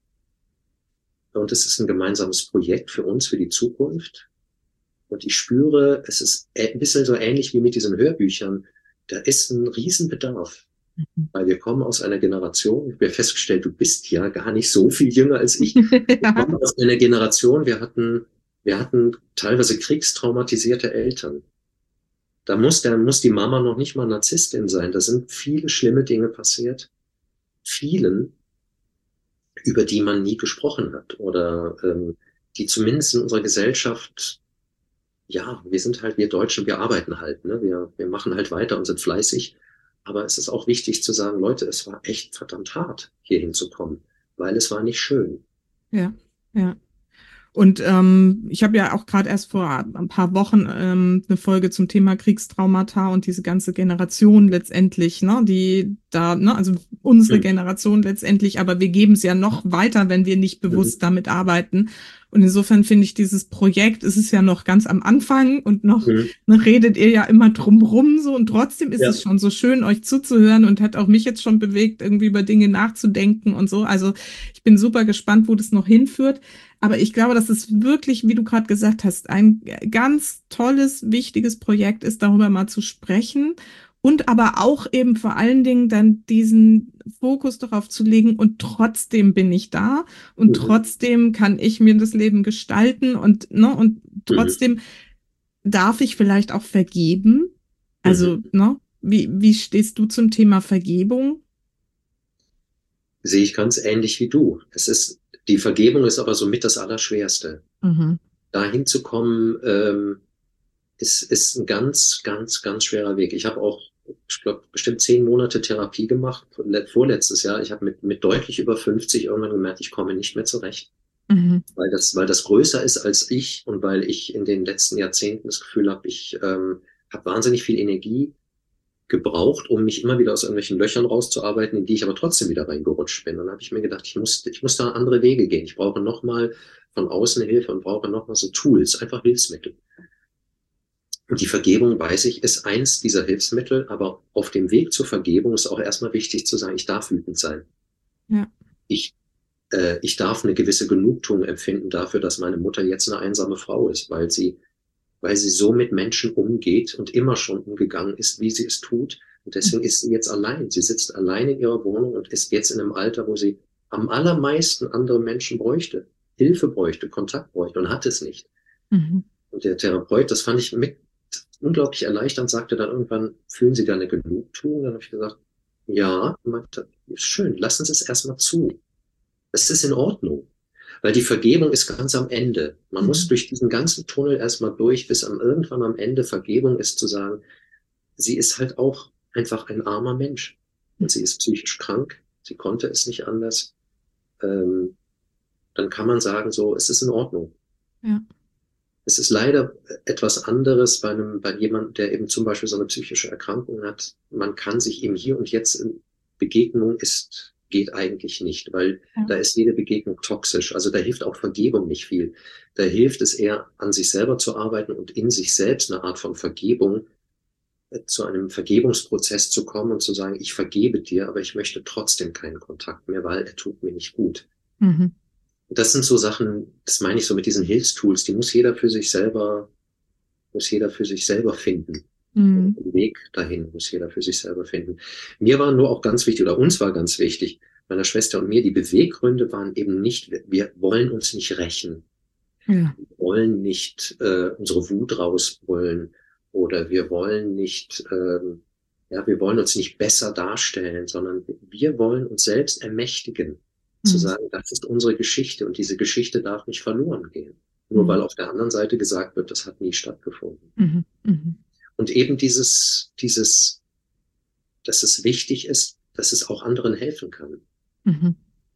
Und es ist ein gemeinsames Projekt für uns, für die Zukunft. Und ich spüre, es ist ein bisschen so ähnlich wie mit diesen Hörbüchern. Da ist ein Riesenbedarf, weil wir kommen aus einer Generation, ich habe festgestellt, du bist ja gar nicht so viel jünger als ich. Wir kommen aus einer Generation, wir hatten, wir hatten teilweise kriegstraumatisierte Eltern. Da muss, da muss die Mama noch nicht mal Narzisstin sein. Da sind viele schlimme Dinge passiert. Vielen, über die man nie gesprochen hat oder ähm, die zumindest in unserer Gesellschaft, ja, wir sind halt, wir Deutschen, wir arbeiten halt, ne? Wir, wir machen halt weiter und sind fleißig. Aber es ist auch wichtig zu sagen, Leute, es war echt verdammt hart, hier hinzukommen, weil es war nicht schön. Ja, ja. Und ähm, ich habe ja auch gerade erst vor ein paar Wochen ähm, eine Folge zum Thema Kriegstraumata und diese ganze Generation letztendlich, ne, die da, ne, also unsere Mhm. Generation letztendlich, aber wir geben es ja noch weiter, wenn wir nicht Mhm. bewusst damit arbeiten. Und insofern finde ich dieses Projekt, es ist ja noch ganz am Anfang und noch, Mhm. noch redet ihr ja immer drumrum so und trotzdem ist Ja. es schon so schön, euch zuzuhören und hat auch mich jetzt schon bewegt, irgendwie über Dinge nachzudenken und so. Also ich bin super gespannt, wo das noch hinführt. Aber ich glaube, dass es wirklich, wie du gerade gesagt hast, ein ganz tolles, wichtiges Projekt ist, darüber mal zu sprechen und aber auch eben vor allen Dingen dann diesen Fokus darauf zu legen und trotzdem bin ich da und Mhm. trotzdem kann ich mir das Leben gestalten und, ne, und Mhm. trotzdem darf ich vielleicht auch vergeben. Also, Mhm. ne, wie, wie stehst du zum Thema Vergebung? Sehe ich ganz ähnlich wie du. Es ist, die Vergebung ist aber somit das Allerschwerste. Mhm. Dahin zu kommen, ähm, ist, ist ein ganz, ganz, ganz schwerer Weg. Ich habe auch, ich glaube, bestimmt zehn Monate Therapie gemacht, vorletztes Jahr. Ich habe mit, mit deutlich über fünfzig irgendwann gemerkt, ich komme nicht mehr zurecht. Mhm. Weil das, weil das größer ist als ich und weil ich in den letzten Jahrzehnten das Gefühl habe, ich ähm, habe wahnsinnig viel Energie gebraucht, um mich immer wieder aus irgendwelchen Löchern rauszuarbeiten, in die ich aber trotzdem wieder reingerutscht bin. Und dann habe ich mir gedacht, ich muss, ich muss da andere Wege gehen. Ich brauche nochmal von außen Hilfe und brauche nochmal so Tools, einfach Hilfsmittel. Und die Vergebung, weiß ich, ist eins dieser Hilfsmittel, aber auf dem Weg zur Vergebung ist auch erstmal wichtig zu sagen, ich darf wütend sein. Ja. Ich, äh, ich darf eine gewisse Genugtuung empfinden dafür, dass meine Mutter jetzt eine einsame Frau ist, weil sie, weil sie so mit Menschen umgeht und immer schon umgegangen ist, wie sie es tut. Und deswegen ist sie jetzt allein. Sie sitzt allein in ihrer Wohnung und ist jetzt in einem Alter, wo sie am allermeisten andere Menschen bräuchte, Hilfe bräuchte, Kontakt bräuchte und hat es nicht. Mhm. Und der Therapeut, das fand ich mit unglaublich erleichternd, sagte dann irgendwann, fühlen Sie da eine Genugtuung? Dann habe ich gesagt, ja, meinte, schön, lassen Sie es erstmal zu. Es ist in Ordnung. Weil die Vergebung ist ganz am Ende. Man Mhm. muss durch diesen ganzen Tunnel erstmal durch, bis am irgendwann am Ende Vergebung ist, zu sagen, sie ist halt auch einfach ein armer Mensch. Und sie ist psychisch krank. Sie konnte es nicht anders. Ähm, dann kann man sagen, so, es ist in Ordnung. Ja. Es ist leider etwas anderes bei einem, bei jemandem, der eben zum Beispiel so eine psychische Erkrankung hat. Man kann sich ihm hier und jetzt in Begegnung ist, geht eigentlich nicht, weil Ja. da ist jede Begegnung toxisch. Also da hilft auch Vergebung nicht viel. Da hilft es eher, an sich selber zu arbeiten und in sich selbst eine Art von Vergebung, äh, zu einem Vergebungsprozess zu kommen und zu sagen, ich vergebe dir, aber ich möchte trotzdem keinen Kontakt mehr, weil er tut mir nicht gut. Mhm. Das sind so Sachen, das meine ich so mit diesen Hilfstools, die muss jeder für sich selber, muss jeder für sich selber finden. Mhm. Den Weg dahin muss jeder für sich selber finden. Mir war nur auch ganz wichtig, oder uns war ganz wichtig, meiner Schwester und mir, die Beweggründe waren eben nicht, wir wollen uns nicht rächen. Ja. Wir wollen nicht äh, unsere Wut rausbrüllen oder wir wollen nicht, ähm, ja, wir wollen uns nicht besser darstellen, sondern wir wollen uns selbst ermächtigen. Zu Mhm. sagen, das ist unsere Geschichte und diese Geschichte darf nicht verloren gehen. Nur Mhm. weil auf der anderen Seite gesagt wird, das hat nie stattgefunden. Mhm. Mhm. Und eben dieses, dieses, dass es wichtig ist, dass es auch anderen helfen kann. Mhm.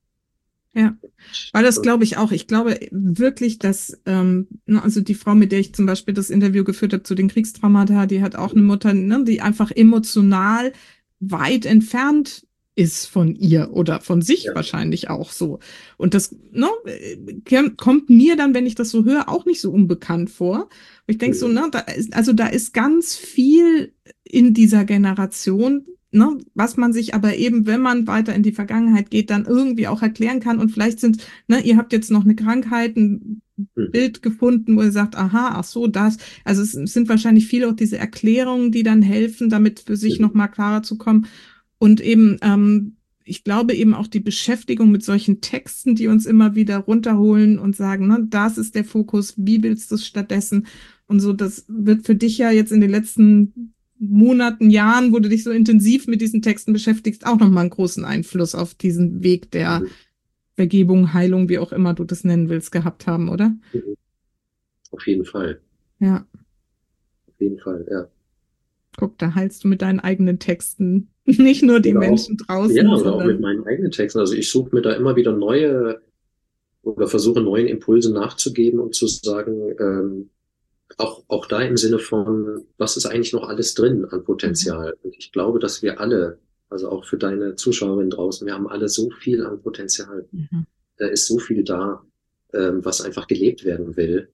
Ja, weil das Und, glaube ich auch. Ich glaube wirklich, dass, ähm, ne, also die Frau, mit der ich zum Beispiel das Interview geführt habe zu den Kriegstraumata, die hat auch eine Mutter, ne, die einfach emotional weit entfernt ist von ihr oder von sich ja, wahrscheinlich auch so. Und das, ne, äh, kommt mir dann, wenn ich das so höre, auch nicht so unbekannt vor. Ich denke so, mhm, ne, da ist, also da ist ganz viel in dieser Generation, ne, was man sich aber eben, wenn man weiter in die Vergangenheit geht, dann irgendwie auch erklären kann. Und vielleicht sind, ne, ihr habt jetzt noch eine Krankheit, ein mhm, Bild gefunden, wo ihr sagt, aha, ach so, das. Also es sind wahrscheinlich viele auch diese Erklärungen, die dann helfen, damit für sich mhm, nochmal klarer zu kommen. Und eben, ähm, ich glaube eben auch die Beschäftigung mit solchen Texten, die uns immer wieder runterholen und sagen, ne, das ist der Fokus, wie willst du es stattdessen? Und so, das wird für dich ja jetzt in den letzten Monaten, Jahren, wo du dich so intensiv mit diesen Texten beschäftigst, auch nochmal einen großen Einfluss auf diesen Weg der mhm, Vergebung, Heilung, wie auch immer du das nennen willst, gehabt haben, oder? mhm. Auf jeden Fall. Ja, Auf jeden Fall, ja. guck, da heilst du mit deinen eigenen Texten nicht nur die Oder auch, Menschen ja, draußen, oder auch mit sondern meinen eigenen Texten. Also ich suche mir da immer wieder neue oder versuche neuen Impulsen nachzugeben und zu sagen, ähm, auch, auch da im Sinne von, was ist eigentlich noch alles drin an mhm. Potenzial? Und ich glaube, dass wir alle, also auch für deine Zuschauerinnen draußen, wir haben alle so viel an Potenzial. Mhm. Da ist so viel da, ähm, was einfach gelebt werden will.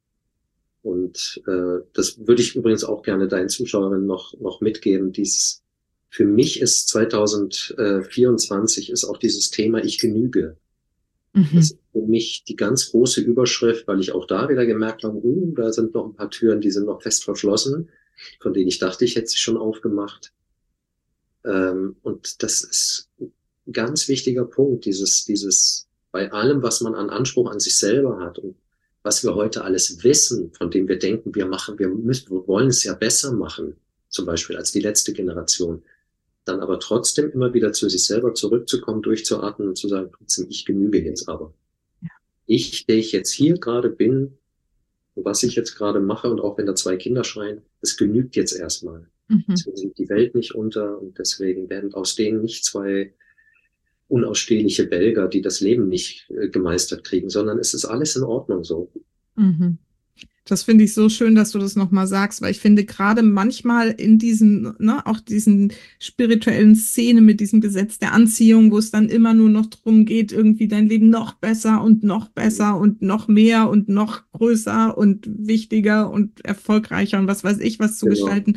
Und äh, das würde ich übrigens auch gerne deinen Zuschauerinnen noch, noch mitgeben. Dieses, für mich ist zwanzig vierundzwanzig ist auch dieses Thema Ich genüge. Das Mhm. ist für mich die ganz große Überschrift, weil ich auch da wieder gemerkt habe, uh, da sind noch ein paar Türen, die sind noch fest verschlossen, von denen ich dachte, ich hätte sie schon aufgemacht. Ähm, und das ist ein ganz wichtiger Punkt, dieses, dieses, bei allem, was man an Anspruch an sich selber hat und was wir heute alles wissen, von dem wir denken, wir machen, wir müssen, wir wollen es ja besser machen, zum Beispiel als die letzte Generation, dann aber trotzdem immer wieder zu sich selber zurückzukommen, durchzuatmen und zu sagen, trotzdem, ich genüge jetzt aber. Ich, der ich jetzt hier gerade bin, was ich jetzt gerade mache und auch wenn da zwei Kinder schreien, es genügt jetzt erstmal. Mhm. Deswegen sieht die Welt nicht unter und deswegen werden aus denen nicht zwei unausstehliche Belger, die das Leben nicht äh, gemeistert kriegen, sondern es ist alles in Ordnung so. Mhm. Das finde ich so schön, dass du das nochmal sagst, weil ich finde gerade manchmal in diesen, ne, auch diesen spirituellen Szene mit diesem Gesetz der Anziehung, wo es dann immer nur noch darum geht, irgendwie dein Leben noch besser und noch besser und noch mehr und noch größer und wichtiger und erfolgreicher und was weiß ich was zu Genau. gestalten.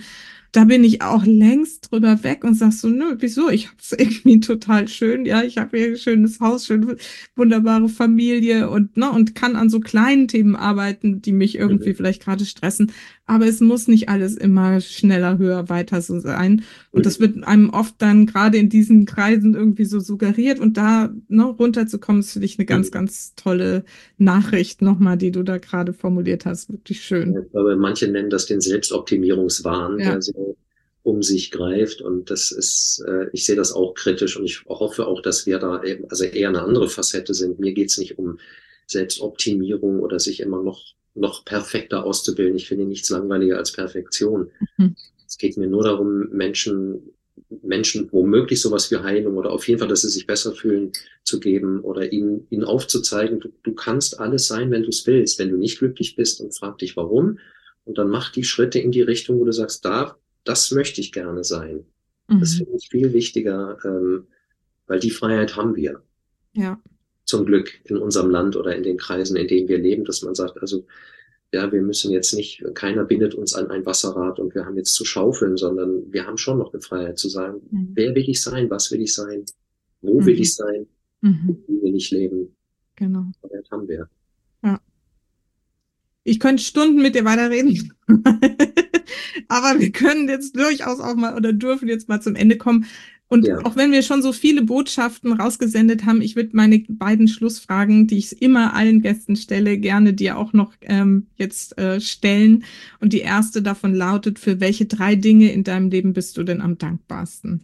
Da bin ich auch längst drüber weg und sag so, nö, wieso? Ich hab's irgendwie total schön. Ja, ich habe hier ein schönes Haus, schön wunderbare Familie und, ne, und kann an so kleinen Themen arbeiten, die mich irgendwie Mhm. vielleicht gerade stressen. Aber es muss nicht alles immer schneller, höher, weiter so sein. Und das wird einem oft dann gerade in diesen Kreisen irgendwie so suggeriert. Und da, ne, runterzukommen, ist für dich eine ganz, Mhm. ganz tolle Nachricht nochmal, die du da gerade formuliert hast. Wirklich schön. Ich glaube, manche nennen das den Selbstoptimierungswahn, Ja. der so um sich greift. Und das ist, äh, ich sehe das auch kritisch und ich hoffe auch, dass wir da eben, also eher eine andere Facette sind. Mir geht es nicht um Selbstoptimierung oder sich immer noch, noch perfekter auszubilden. Ich finde nichts langweiliger als Perfektion. Mhm. Es geht mir nur darum, Menschen, Menschen womöglich sowas wie Heilung oder auf jeden Fall, dass sie sich besser fühlen, zu geben oder ihnen, ihnen aufzuzeigen, du, du kannst alles sein, wenn du es willst. Wenn du nicht glücklich bist, und frag dich warum. Und dann mach die Schritte in die Richtung, wo du sagst, da, das möchte ich gerne sein. Das Mhm. finde ich viel wichtiger, ähm, weil die Freiheit haben wir. Ja. Zum Glück in unserem Land oder in den Kreisen, in denen wir leben, dass man sagt, also ja, wir müssen jetzt nicht, keiner bindet uns an ein Wasserrad und wir haben jetzt zu schaufeln, sondern wir haben schon noch eine Freiheit zu sagen, Mhm. wer will ich sein, was will ich sein, wo Mhm. will ich sein, Mhm. wie will ich leben. Genau. Freiheit haben wir. Ja. Ich könnte Stunden mit dir weiterreden. Aber wir können jetzt durchaus auch mal oder dürfen jetzt mal zum Ende kommen. Und Ja. auch wenn wir schon so viele Botschaften rausgesendet haben, ich würde meine beiden Schlussfragen, die ich immer allen Gästen stelle, gerne dir auch noch ähm, jetzt äh, stellen. Und die erste davon lautet, für welche drei Dinge in deinem Leben bist du denn am dankbarsten?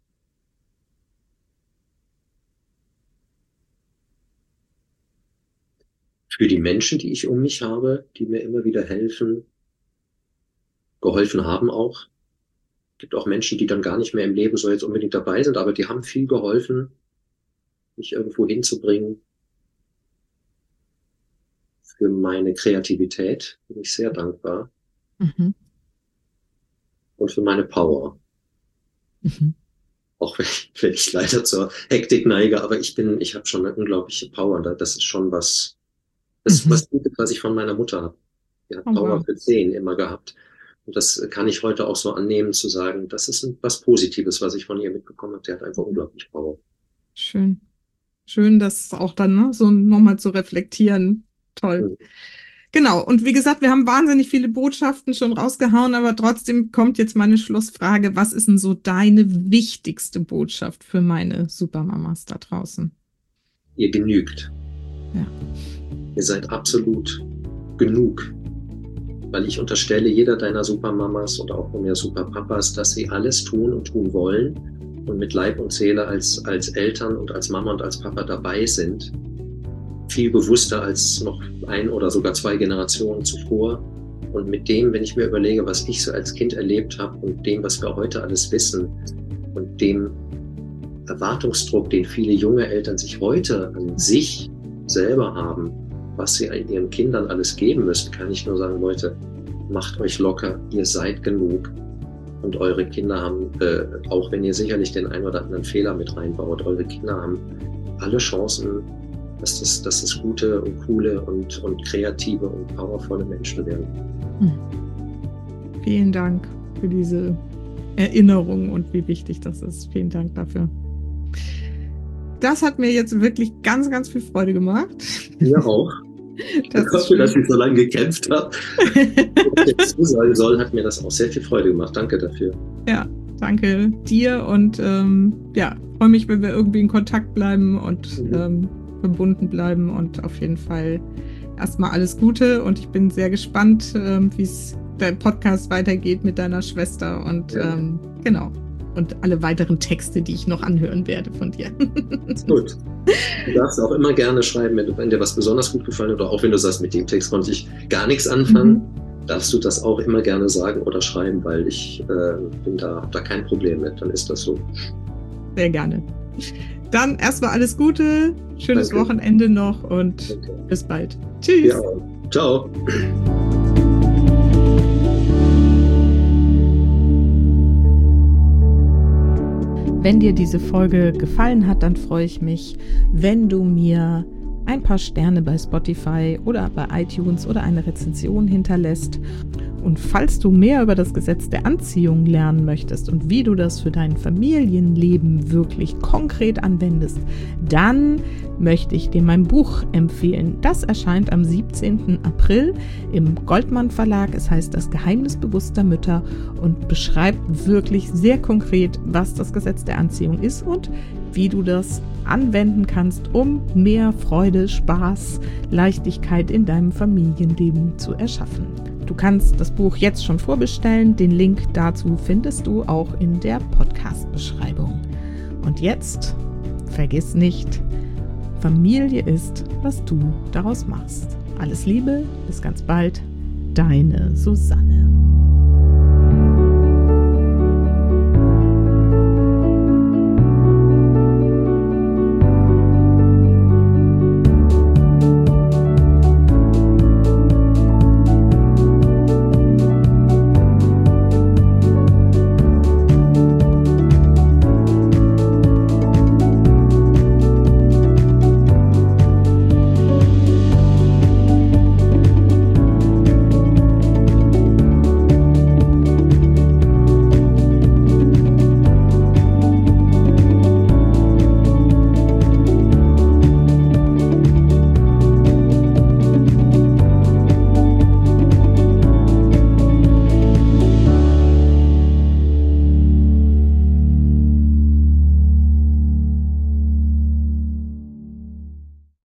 Für die Menschen, die ich um mich habe, die mir immer wieder helfen, geholfen haben auch. Es gibt auch Menschen, die dann gar nicht mehr im Leben so jetzt unbedingt dabei sind, aber die haben viel geholfen, mich irgendwo hinzubringen. Für meine Kreativität bin ich sehr dankbar. Mhm. Und für meine Power. Mhm. Auch wenn ich, wenn ich leider zur Hektik neige, aber ich bin, ich habe schon eine unglaubliche Power. Das ist schon was, das, Mhm. was Gutes, was ich von meiner Mutter habe. Die hat Oh, Power wow. für zehn immer gehabt. Und das kann ich heute auch so annehmen, zu sagen, das ist was Positives, was ich von ihr mitbekommen habe. Die hat einfach unglaublich Power. Schön. Schön, das auch dann, ne, so nochmal zu reflektieren. Toll. Mhm. Genau. Und wie gesagt, wir haben wahnsinnig viele Botschaften schon rausgehauen, aber trotzdem kommt jetzt meine Schlussfrage. Was ist denn so deine wichtigste Botschaft für meine Supermamas da draußen? Ihr genügt. Ja. Ihr seid absolut genug. Weil ich unterstelle jeder deiner Supermamas und auch von mir Superpapas, dass sie alles tun und tun wollen und mit Leib und Seele als, als Eltern und als Mama und als Papa dabei sind. Viel bewusster als noch ein oder sogar zwei Generationen zuvor. Und mit dem, wenn ich mir überlege, was ich so als Kind erlebt habe und dem, was wir heute alles wissen und dem Erwartungsdruck, den viele junge Eltern sich heute an sich selber haben, was sie ihren Kindern alles geben müssen, kann ich nur sagen, Leute, macht euch locker, ihr seid genug. Und eure Kinder haben, äh, auch wenn ihr sicherlich den einen oder anderen Fehler mit reinbaut, eure Kinder haben alle Chancen, dass das, dass das gute und coole und, und kreative und powervolle Menschen werden. Hm. Vielen Dank für diese Erinnerung und wie wichtig das ist. Vielen Dank dafür. Das hat mir jetzt wirklich ganz, ganz viel Freude gemacht. Mir auch. Das ich hoffe, dass ich so lange gekämpft habe. Dazu sagen soll, hat mir das auch sehr viel Freude gemacht. Danke dafür. Ja, danke dir und ähm, ja, freue mich, wenn wir irgendwie in Kontakt bleiben und mhm. ähm, verbunden bleiben und auf jeden Fall erstmal alles Gute und ich bin sehr gespannt, ähm, wie es dein Podcast weitergeht mit deiner Schwester und ja. ähm, genau. Und alle weiteren Texte, die ich noch anhören werde von dir. Gut. Du darfst auch immer gerne schreiben, wenn, wenn dir was besonders gut gefallen hat oder auch wenn du sagst, mit dem Text konnte ich gar nichts anfangen, mhm. darfst du das auch immer gerne sagen oder schreiben, weil ich äh, bin da, hab da kein Problem mit. Dann ist das so. Sehr gerne. Dann erstmal alles Gute, schönes Danke. Wochenende noch und Danke. Bis bald. Tschüss. Ja. Ciao. Wenn dir diese Folge gefallen hat, dann freue ich mich, wenn du mir ein paar Sterne bei Spotify oder bei iTunes oder eine Rezension hinterlässt. Und falls du mehr über das Gesetz der Anziehung lernen möchtest und wie du das für dein Familienleben wirklich konkret anwendest, dann möchte ich dir mein Buch empfehlen. Das erscheint am siebzehnten April im Goldmann Verlag. Es heißt Das Geheimnis bewusster Mütter und beschreibt wirklich sehr konkret, was das Gesetz der Anziehung ist und wie du das anwenden kannst, um mehr Freude, Spaß, Leichtigkeit in deinem Familienleben zu erschaffen. Du kannst das Buch jetzt schon vorbestellen. Den Link dazu findest du auch in der Podcast-Beschreibung. Und jetzt, vergiss nicht, Familie ist, was du daraus machst. Alles Liebe, bis ganz bald, deine Susanne.